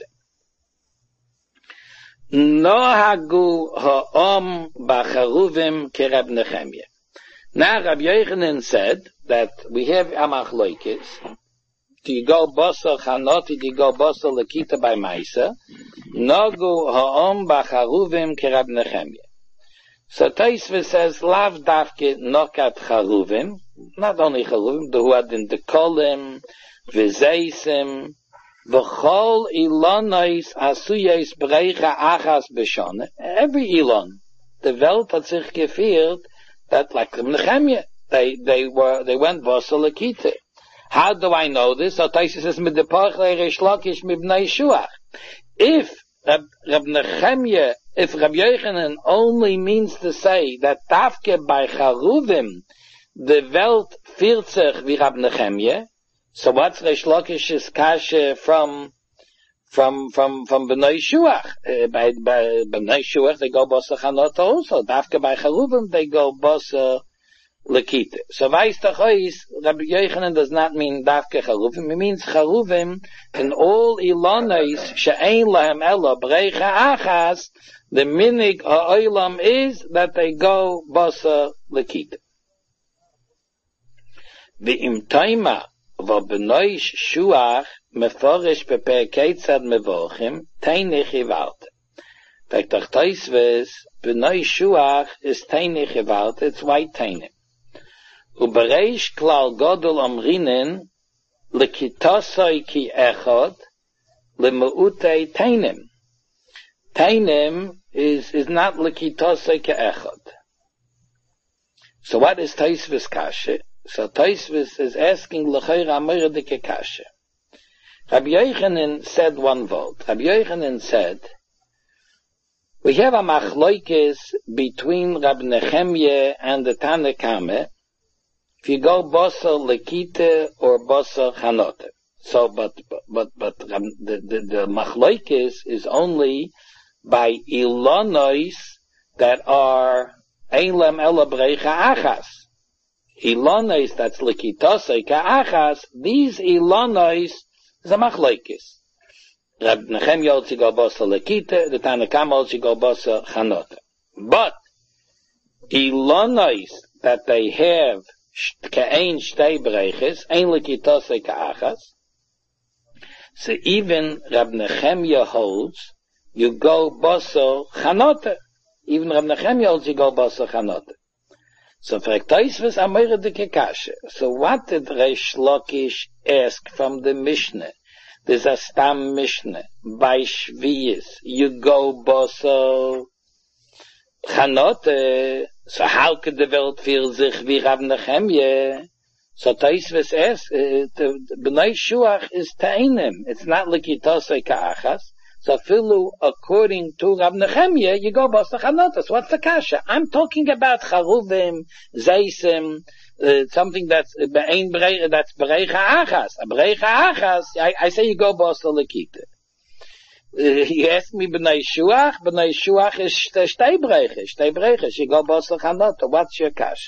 Nohagu ha'om b'charuvim ke Rab Nechemia. Now Rab Yochanan said that we have a machlokes. Do you go bosa chanot? Do you go bosa lekita by Maisa? Nogu ha'om b'charuvim ke Rab Nechemia. So Tosfos says, Lav Davke Nokat Charuvim, not only Charuvim, the who had in the Kolim, Vizeisim, V'chol Ilonois Asuyes Brecha Achas B'Shone. Every Elon, the Welt hat sich geführt, that like Nehemiah, they, they were, they went Vosel Lekite. How do I know this? So Tosfos says, Mit the Parchle Reish Lakish Mibnei Shuach. If Rab, Rab Nehemiah, if Rabbi Yochanan only means to say that Tafke by Charuvim, the Welt führt sich wie Rab Nehemiah, so what's Reish Lakish's kasha from, from, from, from Bnei Shuach? Uh, by, by Bnei Shuach, they go Bosa Chanot also. Tafke by Charuvim, they go Bosa Lekite. So weiß doch ois, Rabbi Yochanan does not mean Dafke Charuvim, it means Charuvim in all Ilonis she'ein lahem ela breicha achas, the minig ha'olam is that they go Bosa Lekite. V'im taima v'bnoi shuach meforish beper ketzad mevochim teinich yivalte. Fact doch Tosfos, bnoi shuach is teinich yivalte, it's white teinim. Ubereish klal godol amrinen lekitosoi ki echod lemuutei teinim. Teinim is is not lekitosoi ki echod. So what is Tosfos kasha? So Tosfos is asking l'chayra amoradike kasha. Rabbi Yochanan said one vote. Rabbi Yochanan said, we have a machloikis between Rab Nehemiah and the Tanna Kameh. If you go Bosa Lekite or Bosa Chanote. So, but, but, but, um, the, the, the Machloikis is only by Ilonois that are Eilem Ela Brecha Achas. Ilonois, that's Lekitose Ka Achas, these Ilonois is a Machloikis. Rab Nehemiah also go Bosa Lekite, the Tanna Kameh also go Bosa Chanote. But, Ilonois that they have Ke'ein shtei breches, ein lekitose ka'achas. So even Rab Nehemiah holds, you go boso chanote. Even Rab Nehemiah holds, you go boso chanote. So fragt Tosfos amoyre de kekashe. So what did Reish Lakish ask from the Mishnah? There's a stam Mishnah. By Shviyis, you go boso chanote. So how could the Welt feel sich wie Rab Nehemiah? So Tosfos says, Bnei Shuach is Teinim. It's not Lekitosei Ka'achas. So Filu, according to Rab Nehemiah, you go Bosa Chanotas. What's the kasha? I'm talking about Charuvim, Zeisim, uh, something that's Be'ein Brei, that's Breicha Achas. A Breicha Achas, I, I say you go Bosa Lekita. Uh, he asked me, B'nai Shuach, B'nai Shuach is Shtei Breches, Shtei Breches, you go Bosa Chanota, what's your kasha?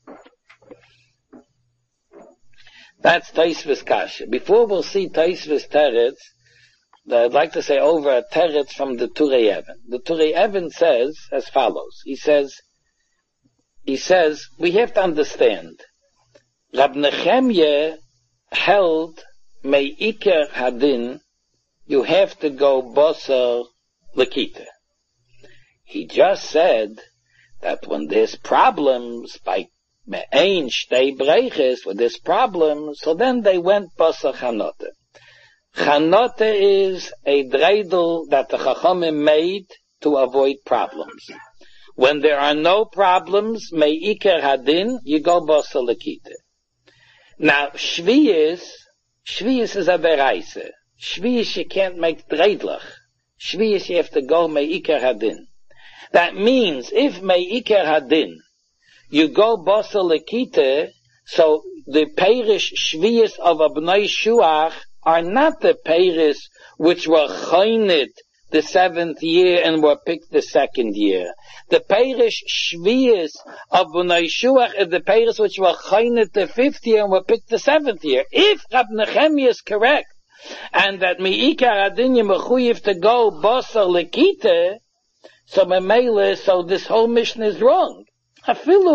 That's Tosfos kasha. Before we'll see Tosfos teretz, I'd like to say over a teretz from the Turei Even. The Turei Even says as follows, he says, he says, we have to understand, Rab Nehemiah held Me'iker Hadin, you have to go Bosa Lekita. He just said that when there's problems by Me'ein Shtei Breches, when there's problems, so then they went Bosa Chanote. Chanote is a dreidel that the Chachamim made to avoid problems. When there are no problems, Me'iker Hadin, you go Bosa Lekita. Now, Shviyis, Shviyis is a Bereise. Shviyis you can't make dreidlach. Shviyis you have to go Me'iker Hadin. That means, if Me'iker Hadin, you go Bosa Lekita, so the Perish Shviyis of Bnei Shuach are not the Perish which were choinit the seventh year and were picked the second year. The Perish Shviyis of Bnei Shuach is the Perish which were choinit the fifth year and were picked the seventh year. If Rab Nehemiah is correct, and that Me'ikar Adin Yemechuyev to go Bosa Lekita, so Memele, so this whole mission is wrong. Afilu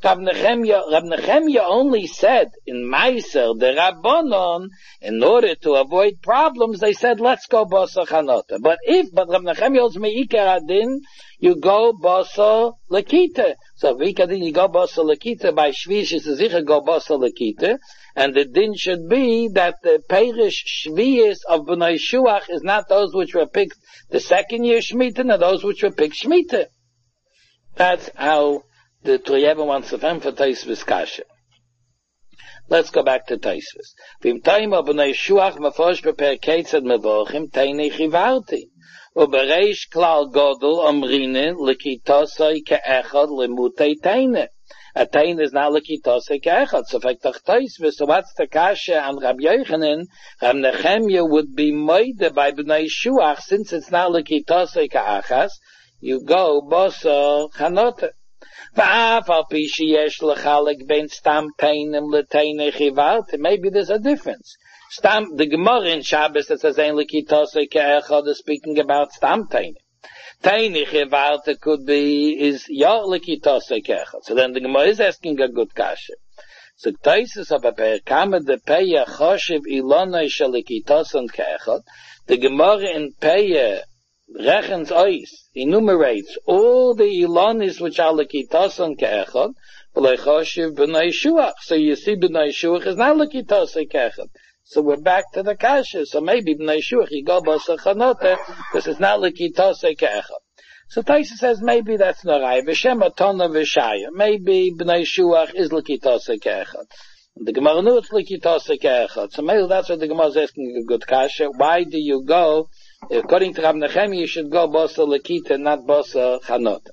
Rav Nechemya, Rav Nechemya only said in Meiser, the Rabbanon, in order to avoid problems, they said, let's go Basa Chanota. But if, but Rav Nechemya holds Me'ikar Adin, you go Basa Lekita. So if Adin, you go Basa Lekita, by Shvius, you sicher go Basa Lekita, and the din should be that the Perish Shvius of B'nai Shuach is not those which were picked the second year Shemitah, nor those which were picked Shemitah. That's how the Turiyeva wants to emphasize this kasha. Let's go back to Taisvis. Vim taima b'nei shuach mefosh beper ketzad mevochim teini chivarti. Ubereish klal godel omrinen lekitosai ke'echad lemutei teine. A teine is not lekitosai ke'echad. So fact of Taisvis, so what's the kasha on Rabbi Yochanan? Rab Nechemya would be moide by b'nei shuach, since it's not lekitosai ke'achas, you go bosa chanota. Maybe there's a difference. Stam, the Gemara in Shabbos that says Ein Lekitosei Ke'echad is speaking about Stam Tainim. Tainim Chivarte could be is Ya Lekitosei Ke'echad. So then the Gemara is asking a good kasha. So Taisus of a Perkama the Peya Choshev Ilonai Shalekitosen Ke'echad. The Gemara in Peya Rechens Ois enumerates all the Ilonis which are Lekitosen Ke'echad, B'leichoshiv B'nai Shuach. So you see B'nai Shuach is not Lekitosen Ke'echad. So we're back to the Kasha. So maybe B'nai Shuach, you go B'asa Chanota, because it's not Lekitosen Ke'echad. So Taisa says maybe that's not right. V'shem Atona V'shaya. Maybe B'nai Shuach is Lekitosen Ke'echad. The Gemara knew it's Lekitosen Ke'echad. So maybe that's what the Gemara is asking a good Kasha. Why do you go? According to Rav Nechemya, you should go Basa Lekita, not Basa Chanota.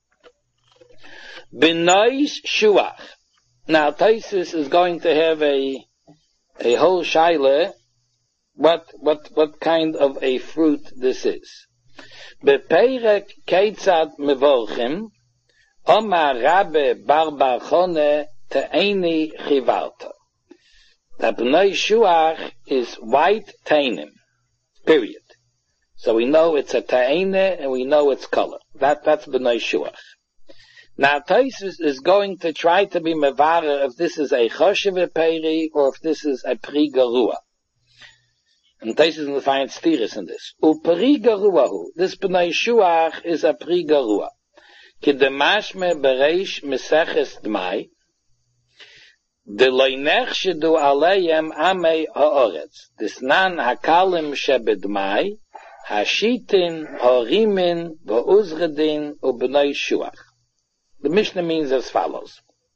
B'nois Shuach. Now, Taisus is going to have a a whole shaila, what what what kind of a fruit this is. Beperek Keitzad Mevorchim, Omar Rabbe Bar Bar Chone Te'eni Chivarta. The B'noi Shuach is white tainim. Period. So we know it's a ta'ene and we know its color. That, that's b'nai shuach. Now Taisus is going to try to be mevara if this is a choshev peri or if this is a pri garua. And Taisus will find stiris in this. U pri garuahu. This b'nai shuach is a pri garua. Ki demashme bereish meseches dmai. De loinech shedu aleyem amei ha'oretz. This nan hakalim shebedmai. Hashitin, Horimin, Va'uzredin, Ubnei Shuach. The Mishnah means as follows.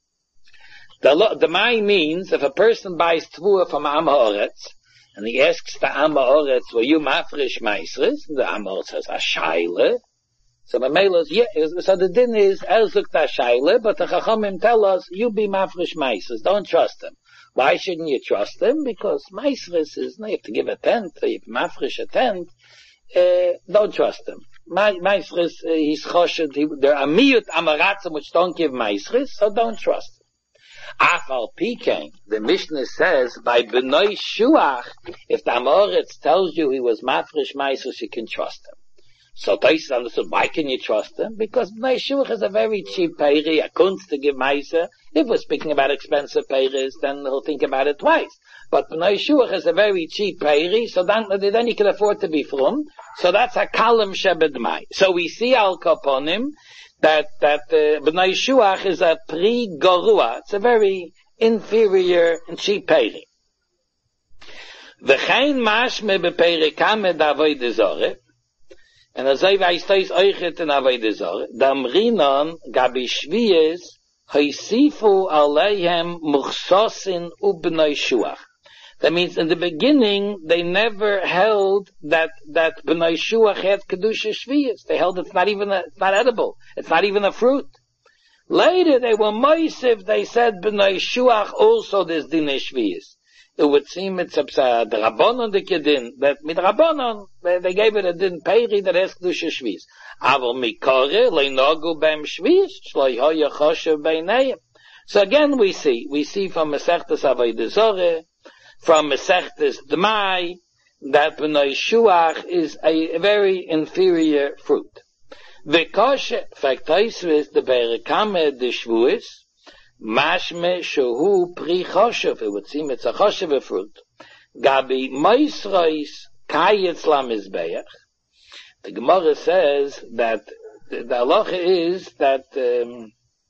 The, the Mai means, if a person buys Tvua from Am Ha'oretz, and he asks the Am Ha'oretz, were you mafresh meisres? The Am Ha'oretz says, Ashayle. So the Mela is, yeah, so the din is, Elzuk Ashayle, but the Chachamim tell us, you be mafresh meisres, don't trust him. Why shouldn't you trust him? Because meisres is, no, you have to give a tenth, you have mafresh a tenth. Uh, don't trust him. Meisres, uh, he's choshed, he, there are miyut amaratzim which don't give meisres, so don't trust him. Afal Pikein, the Mishnah says, by B'nai Shuach, if the Amoritz tells you he was mafresh meisres, you can trust him. So Taisus understood, why can you trust him? Because B'nai Shuach is a very cheap peri, a kunst to give meiser. If we're speaking about expensive peris, then he'll think about it twice. But B'nai Shuach is a very cheap peri, so then, then he can afford to be from. So that's a kalim shebedmai. So we see al kaponim that that uh, B'nai Shuach is a pri gorua. It's a very inferior and cheap peri. V'chein mashme beperi kame d'avodah zorah. And as I weiß euchet in avodah zorah, damrinon gabi shviyes haisifu aleihem muchsosin ubnai shuach. That means in the beginning they never held that that b'nai shuach had kedusha shviyes. They held it's not even a, it's not edible. It's not even a fruit. Later they were moisiv. They said b'nai shuach also there's dinei shviyes. It would seem it's a the rabbanon the kedin that mit rabbanon they, they gave it a din peri that has kedusha shviyes. Aval mikore leinogu b'em shviyes shlo hoya choshev beinayim. So again we see we see from Masechtas Avodah Zorah, from Masechtas Dmai, that B'nai Shuach is a very inferior fruit. V'koshe, fact Taisvis, the Berekame de Shvuis, Mashme shehu pri choshev. It would seem it's a choshev fruit. Gabi moisreis kayetz lamizbeach. The Gemara says that the, the halacha is that um,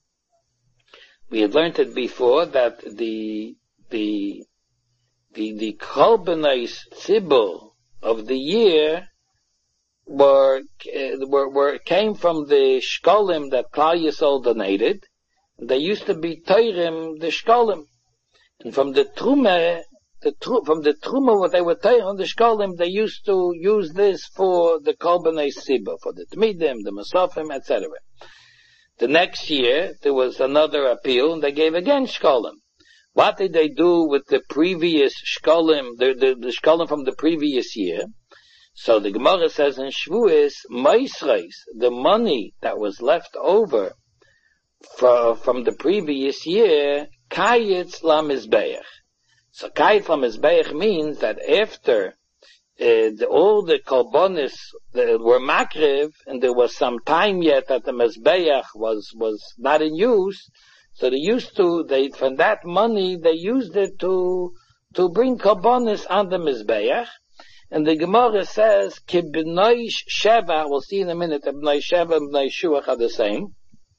we had learned it before that the the the the korbanos tzibur of the year were were, were came from the shkolim that Klal Yisrael donated. They used to be teirim the shkolim, and from the truma. The tru- from the truma, what they were taking on the shkolim, they used to use this for the korbanei siba, for the tmidim, the masofim, et cetera. The next year, there was another appeal, and they gave again shkolim. What did they do with the previous shkolim, the, the, the shkolim from the previous year? So the Gemara says in Shvuos, Moisreis, the money that was left over for, from the previous year, kayetz lamizbeach. So kayetz lamizbeach means that after uh, the, all the korbanos were makriv, and there was some time yet that the mizbeach was was not in use, so they used to they from that money they used it to to bring korbanos on the mizbeach. And the Gemara says ki b'nai sheva. We'll see in a minute that b'nai sheva and b'nai shuach are the same.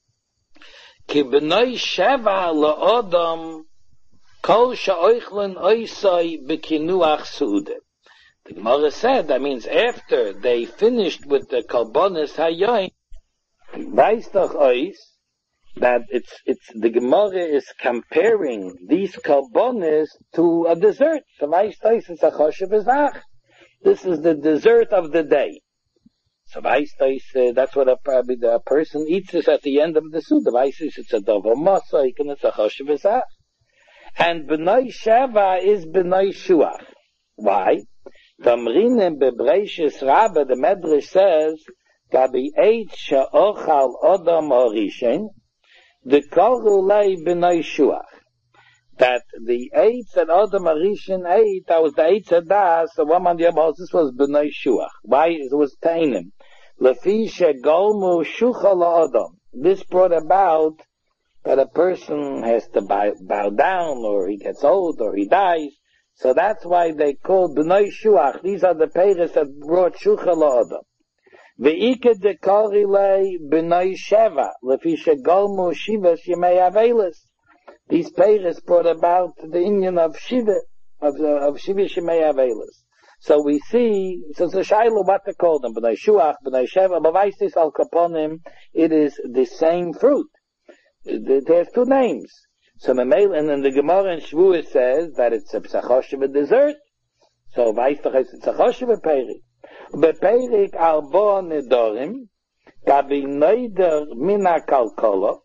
Ki b'nai sheva la'odam. Kol sha'oichlin oisai b'kinuach su'udah. The Gemara said that means after they finished with the korbanos hayoim, weiß doch ois that it's it's the Gemara is comparing these korbanos to a dessert. So weiß doch it's a choshev ezach. This is the dessert of the day. So weiß doch uh, that's what a, a person eats this at the end of the suda. Weiß it's a dover masa, and it's a choshev ezach. And B'nai Sheva is B'nai Shuach. Why? Tamrinim beBreishis Rabbah, the Medrash says, Gabi Eitz she'ochal Odom Orishen, the Koru Lei B'nai Shuach. That the Eitz that Odom Orishen ate, that was the Eitz Adas, the one on the other, this was B'nai Shuach. Why? It was Tainim. Lefi she'golmu Shuchal Odom. This brought about that a person has to bow, bow down, or he gets old, or he dies. So that's why they call B'nai Shuach. These are the peiros that brought Shucha La'odam. Ve'ike dekori lei B'nai Sheva, lefi shegolmu Shivas Yemei Avelis. These peiros brought about the union of Shiva, of, uh, of Shiva Yemei Avelis. So we see, so it's a shayla what they call them, B'nai Shuach, B'nai Sheva, but Vaistis al Kaponim, it is the same fruit. There's two names. So and then the Gemara in Shvuos says that it's a psachoshev dessert. So Vaishtach is a psachoshev peri. Beperik arbo nedorim gabi neider mina kalkola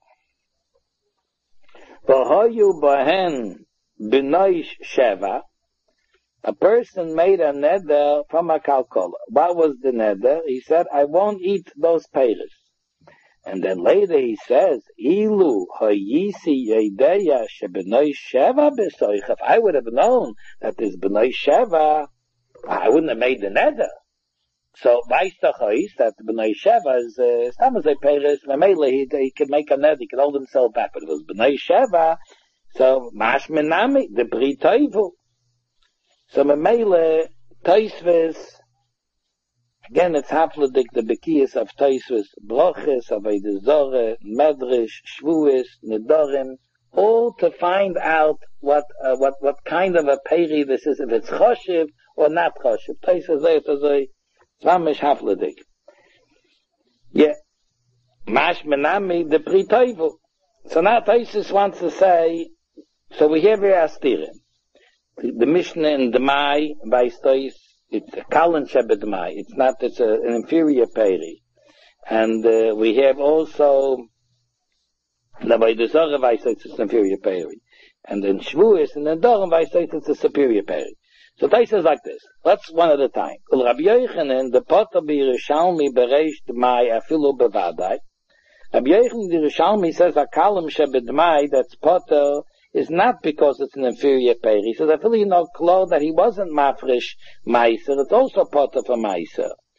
v'hoyu bahen b'nai sheva. A person made a neder from a kalkola. What was the neder? He said, I won't eat those peiros. And then later he says, Ilu hayisi yedeya sheb'nai sheva b'soich. If I would have known that there's b'nai sheva, I wouldn't have made the neder. So, Vaishtach that b'nai sheva is, uh, Stamazay Peiris, Mamela, he, he could make a neder, he could hold himself back, but it was b'nai sheva, so, Mash Menami, the Bri Toivu. So, Mamela, Toisves, again, it's hafladik the bekiyas of Tosfos, Broches, Avodah Zorah, Medrash, Shvuos, Nedorim, all to find out what uh, what what kind of a peri this is, if it's choshev or not choshev. Tosfos there to say, Zvamish hafladik. Yeah, Mash Menami the Pri Toivu. So now Tosfos wants to say, so we have here Astirim. The, the Mishnah in Demai by Stois. It's a Kalan Shebed Mai. It's not, it's a, an inferior peri. And, uh, we have also, the Avodah Zorah Vaisoitz is an inferior peri. And then Shvuos and then Dorim Vaisoitz is a superior peri. So they says like this. Let's one at a time. Ul Rabbi Yochanan, the Potter B'Yerushalmi Bereish D'mai Afilu Bevadai. Rabbi Yochanan the Yerushalmi says a Kalan Shebed Mai, that's Potter, is not because it's an inferior peri. He says, I feel you know, Klo, that he wasn't mafresh meiser, it's also potter for meiser.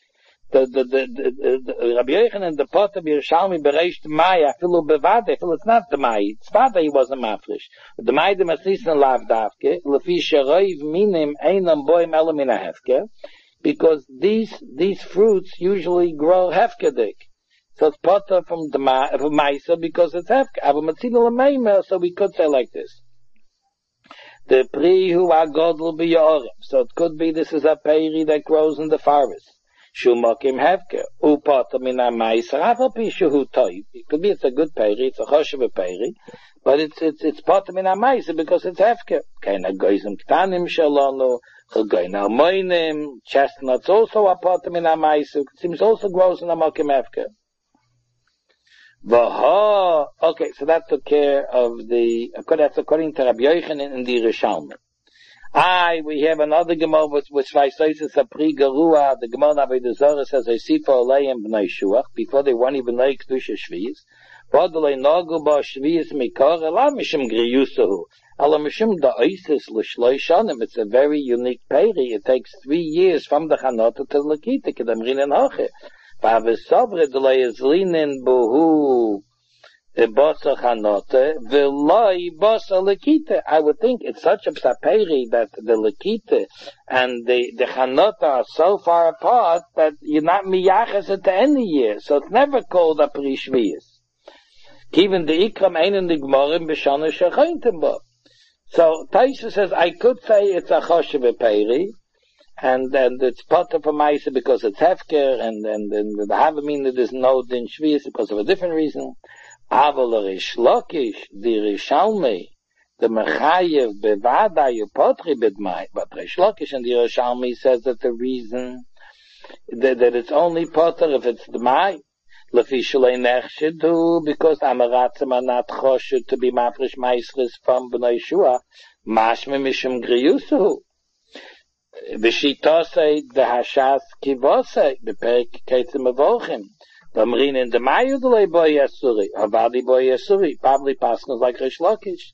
the the the, the, the Rabbi Yochanan the Potter Yerushalmi bereisht Maya filu bevade filu it's not the Maya it's vade he wasn't mafresh the Maya the Maslisan lav davke lefi sheroiv minim einam boim elo min hafke because these these fruits usually grow hefkedik so it's Potter from the Ma from Maisa because it's hefke aber matzina l'meima so we could say like this. The pri hu agodl b'yorim. So it could be this is a peri that grows in the forest. Shumakim hevke. Upata min ha-ma'isa. Afapi shuhu toiv. It could be it's a good peri, it's a choshev peri, but it's it's it's pata min ha-ma'isa because it's hevke. Keina goizim ktanim shalonu. Chagoyin al-moinim. Chestnuts also a pata min ha-ma'isa. It seems also grows in a makim hevke. Vaha, okay, so that took care of the, that's according to Rabbi Yochanan in the Yerushalmi. I, we have another Gemara which, which Vaisoises a pri garua, the Gemara Avodah Zarah says, Yosifa Oleim b'nai Shuach, before they weren't even like Kedusha Shviyas, Vadolei Nagu ba Shviyas Mikar, Ela Mishim Griyusahu, Ela Mishim Da'oises L'shloi Shanim, it's a very unique peri, it takes three years from the Chanota to the Lakita, Kedamrin and Hoche. I would think it's such a psaperi that the lekite and the, the chanota are so far apart that you're not miyaches at the end of the year. So it's never called a pri shviyas. Even the ikram ein in the gmorim b'shana shechointim bo. So Taisha says, I could say it's a choshev peri, and and it's Potter for Maisa because it's Hefker, and and, and the Havamina that there's no Din Shvius because of a different reason. Aval Rish Lakish, the Rishalmi, the Mechayev Bevada Yupotri Bidmai, but Rish Lakish and the Rishalmi says that the reason that, that it's only Potter if it's the Mai. Lefi Shalei Nechshidu, because Amaratzim are not Choshed to be Mafresh Maisris from B'nai Shua, Mashme Mishim Griyusuhu. V'shitosei the hashas kivosei b'perek keitzim avochim. V'amrin in the mayu d'lei boy yasuri, avadi boy yasuri, probably paskins like Rish Lakish.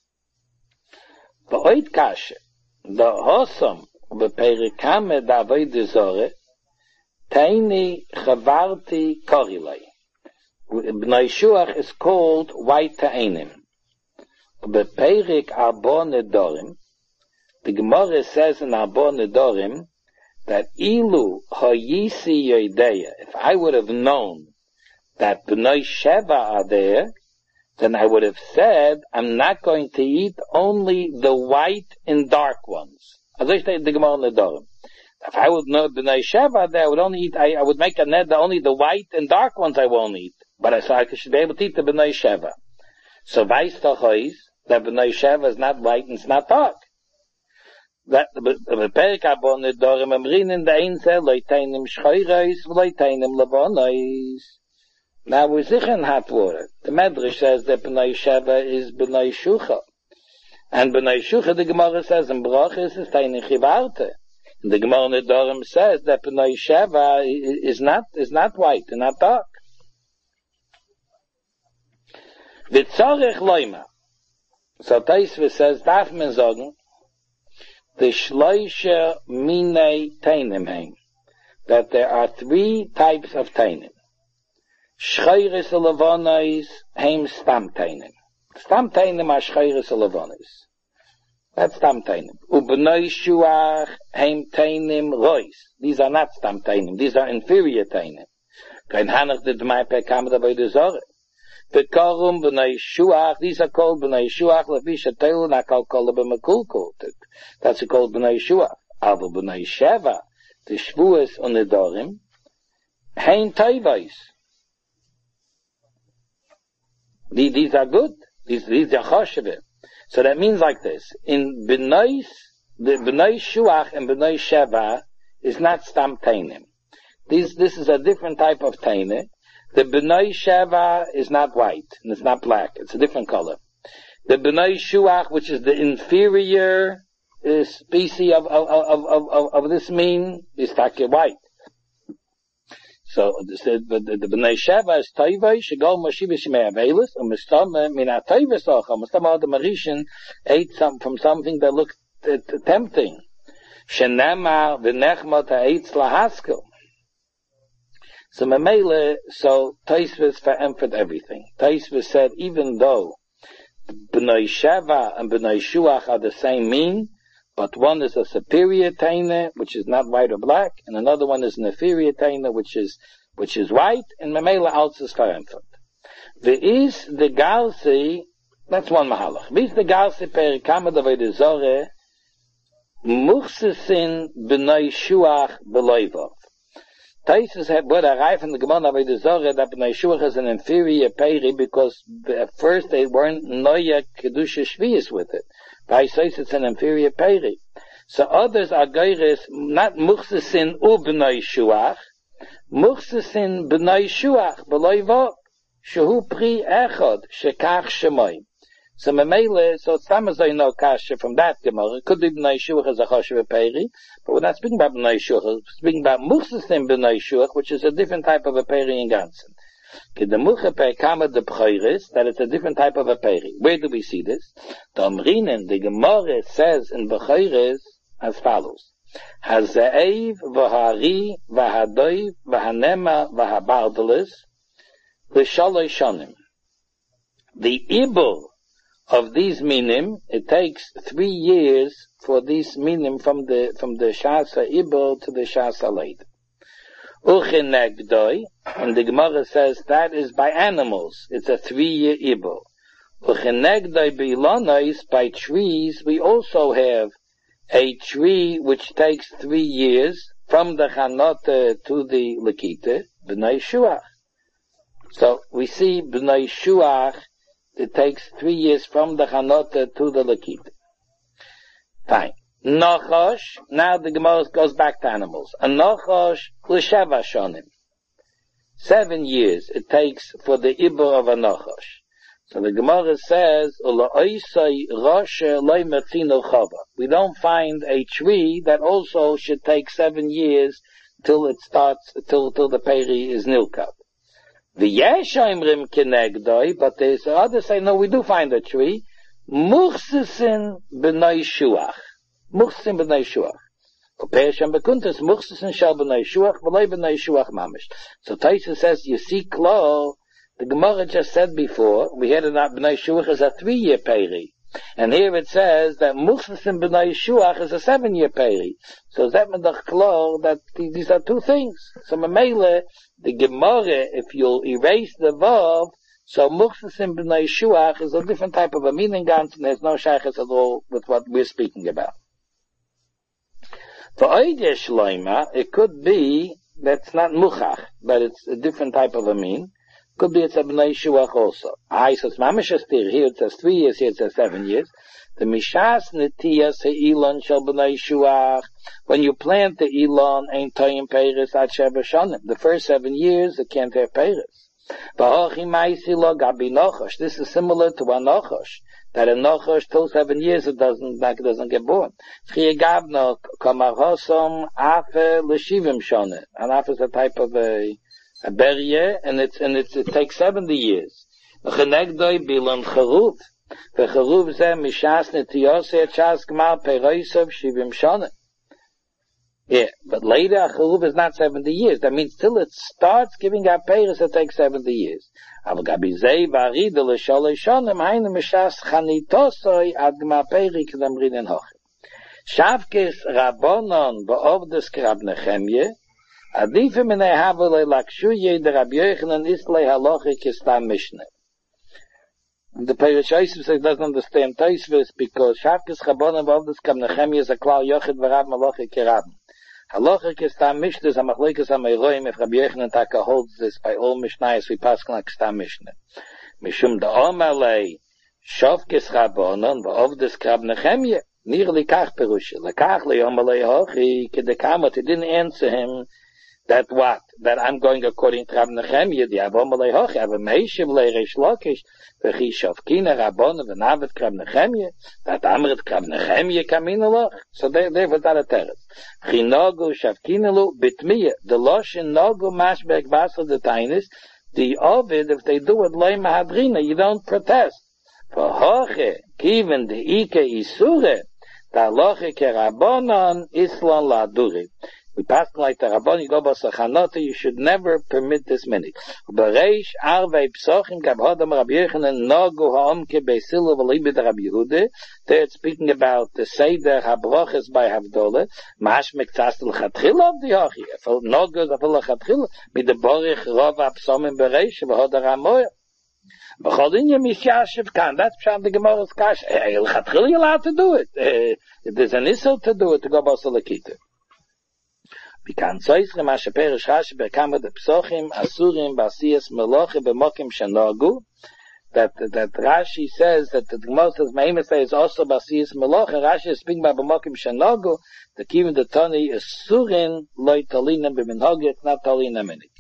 V'oid kashe, the hosom b'perek kame d'avoid d'zore, teini chavarti korilei. B'nai Shuach is called white ta'enim. B'perek arbon nedorim, the Gemara says in Abba Nedorim that ilu hayisi yodeya. If I would have known that B'nai Sheva are there, then I would have said, I'm not going to eat only the white and dark ones. As I say, the Gemara Nedorim. If I would know B'nai Sheva are there, I would only eat, I, I would make a net that only the white and dark ones I won't eat. But I, so I should be able to eat the B'nai Sheva. So Vais Tachois, that B'nai Sheva is not white and it's not dark. That the Perek Abon Nedorim Amrin in the Einzel Leitainim Shchoireis Leitainim Lavonois. Now we're sicher in hot water. The Medrash says that B'nai Sheva is B'nai Shucha, and B'nai Shucha the Gemara says in Brachos is Tainim Chivarte. And the Gemara Nedorim says that B'nai Sheva is not is not white and not dark. V'tzorech loima. So Taisva says Daf men sagen the shloisha minei tainim heim, that there are three types of tainim. Shchayres lavonis heim stam tainim. Stam tainim are shchayres lavonis. That's stam tainim. Ubnei shuach heim tainim rois. These are not stam tainim. These are inferior tainim. Kein hanach de dmai per kamada by the zore. Bekarum b'nai shuach. These are called b'nai shuach. Lefish atelu nakal kol b'makulkul. That's called b'nai shuach. Aber b'nai sheva, the shvuas on the dorim, hein tayvais. These are good. These these are choshev. So that means like this: in b'nai the b'nai shuach and b'nai sheva is not stam tainim. This this is a different type of tainim. The B'nai Sheva is not white, and it's not black, it's a different color. The B'nai Shuach, which is the inferior uh, species of, of, of, of, of this mean, is taki white. So, the, the, the B'nai Sheva is Toivai, Shigol Moshiva Shemei Avelis, and Mistama Mina Toivas Ocha, Mistama the Marishan ate some, from something that looked uh, tempting. Shenema V'nechma Ta'etz Lahaskel. So Mamele, so Taisvis veremphated everything. Taisvis said, even though B'nai Sheva and B'nai Shuach are the same mean, but one is a superior taina, which is not white or black, and another one is an inferior taina, which is which is white, and Mamela also is veremphated. The is the Galsi, that's one mahalach. Vis the Galsi per kama davay zore muchsesin B'nai Shuach b'loivov. Taisus had what arrived from the Gemara by the Zohar that B'nai Shuach is an inferior peri because at first they weren't noya kedusha shvius with it. By says it's an inferior peri. So others are geiris not muchsesin u B'nai Shuach, muchsesin B'nai Shuach b'loivov shehu pri echad shekach shemoy. So Mamele, so it's Tamazai no kasha from that Gemara. It could be B'nai Shuach as a choshev peri, but we're not speaking about B'nai Shuach. We're speaking about Muchsesim B'nai Shuach, which is a different type of a peri in Gansen. Kedemuche per kama de b'choiris, that it's a different type of a peri. Where do we see this? The Amrinen, the Gemara says in b'choiris as follows: Haze'ev v'hari v'hadoiv v'hanema v'habardalis l'shaloi shonim. The ibul of these minim, it takes three years for these minim from the from the Shasa Ibel to the Shasa Leid. Uchenegdoi, and the Gemara says that is by animals. It's a three-year Ibel. Uchenegdoi b'ilonois, by trees, we also have a tree which takes three years from the Chanota to the Lekita, B'nai Shuach. So we see B'nai Shuach, it takes three years from the Chanota to the Lakita. Fine. Nachash, now the Gemara goes back to animals. A Nachash, l'sheva shonim. Seven years it takes for the Ibor of a Nachash. So the Gemara says, we don't find a tree that also should take seven years till it starts, till, till the peri is nilkat. The Yeshaimrim kenegdoi, but there's others say, no, we do find a tree. Muchsesin b'nai shuach. Muchsesin b'nai shuach. Upeisham bekuntas, muchsesin shal b'nai shuach, v'loi b'nai shuach mamish. So Taisa says, you see, Klo, the Gemara just said before, we had it at b'nai shuach as a three-year peri. And here it says that muchsesin b'nai shuach is a seven-year peri. So that medach Klo, that these are two things. So Mamele, the Gemara, if you'll erase the Vav, so Muchsesim B'nai Shuach is a different type of a meaning, and there's no shaykhs at all with what we're speaking about. For Oideh Shloima, it could be that's not Muchach, but it's a different type of a mean. Could be it's a B'nai Shuach also. I says Mamashastir, here it says three years, here it says seven years. The Mishas Netiyas Elon Shel B'nai Shuach. When you plant the Elon, ain't toyim peiris at Sheva Shonim. The first seven years, it can't have peiris. V'hochi Maisi Lo Gabi Nochosh. This is similar to a Nochosh. That a Nochosh, till seven years, it doesn't, like it doesn't get born. Chie Gavno Kamar Hosom Afe L'Shivim Shonim. An Afe is a type of a, a berye, and it's, and it's, it takes seventy years. V'chenegdoi Bilan Charuv. V'charuv Zeh Mishas Netiyoseh Chas Gmar Peiroisav Shivim Shonim. Yeah, but later a charuv is not seventy years. That means till it starts giving out peiros, it takes seventy years. Avgabizei varida l'sholei shonim hainu mishas chanitosoi ad gma peri k'damrin en hochem. Shavkes rabonon ba'ovdes krab nechemye adife minei havole lakshuye de Rabbi Yochanan islei halochi kistam mishneh. The Peiros Yosef says doesn't understand Tosfos because Shavkes rabonon ba'ovdes krab nechemye is a klal yochid v'rab malochi kirab. Halacha kistam mishnah is a machlekes amayroim if Rabbi Yochanan Taka holds this by all mishnayos we pass like kistam mishnah. Mishum da omalei shavkes rabonon va'ovdes krab nechemye nearly kach perusha lekach le omalei hochi kedekamot. He didn't answer him that what that I'm going according to Rab Nechemye. The omalei hochi have a meishiv leiresh lakish v'chi shavkina rabonon v'navet krab nechemye that amrit krab nechemye kaminalach. So they they were that a teretz. Chinogu shavkinalu bitmiya. The loshin nogu mashbek basel the tainis. The ovid, if they do it loy mahadrina, you don't protest. For hoche kiven the ike isure the loche kerabonon islan laduri. We pass like the Rabboni Gobos Achanota, you should never permit this many. Bereish Arvei Psochim Gab Hodam Rabbi Yochanan Nogu Ha'omke Beisilu V'Libid Rabbi Yehuda. There it's speaking about the Seder HaBroches by Havdolah. Mash Mektas L'Chatchila of the Hochi. Nogu Zafil L'Chatchila. Mit the Borich Rov HaPsomim Bereish V'Hodar HaMoyer. B'cholinya Misyashiv Kan. That's Pshat the Gemara's Kash. L'Chatchila you're allowed to do it. Uh, there's an issue to do it to go Bosa L'Kita. Bikan Zoisre Mashe Perish Rashi Berkama de Psochim Asurim Basiyas Meloche B'Mokim Shenogu. That that Rashi says that the Gemara says Meimah says also Basiyas Meloche. Rashi is speaking about B'Mokim Shenogu. The Kivin the Tani is Surin Loi Talina B'Minhogi. It's not Talina Minik.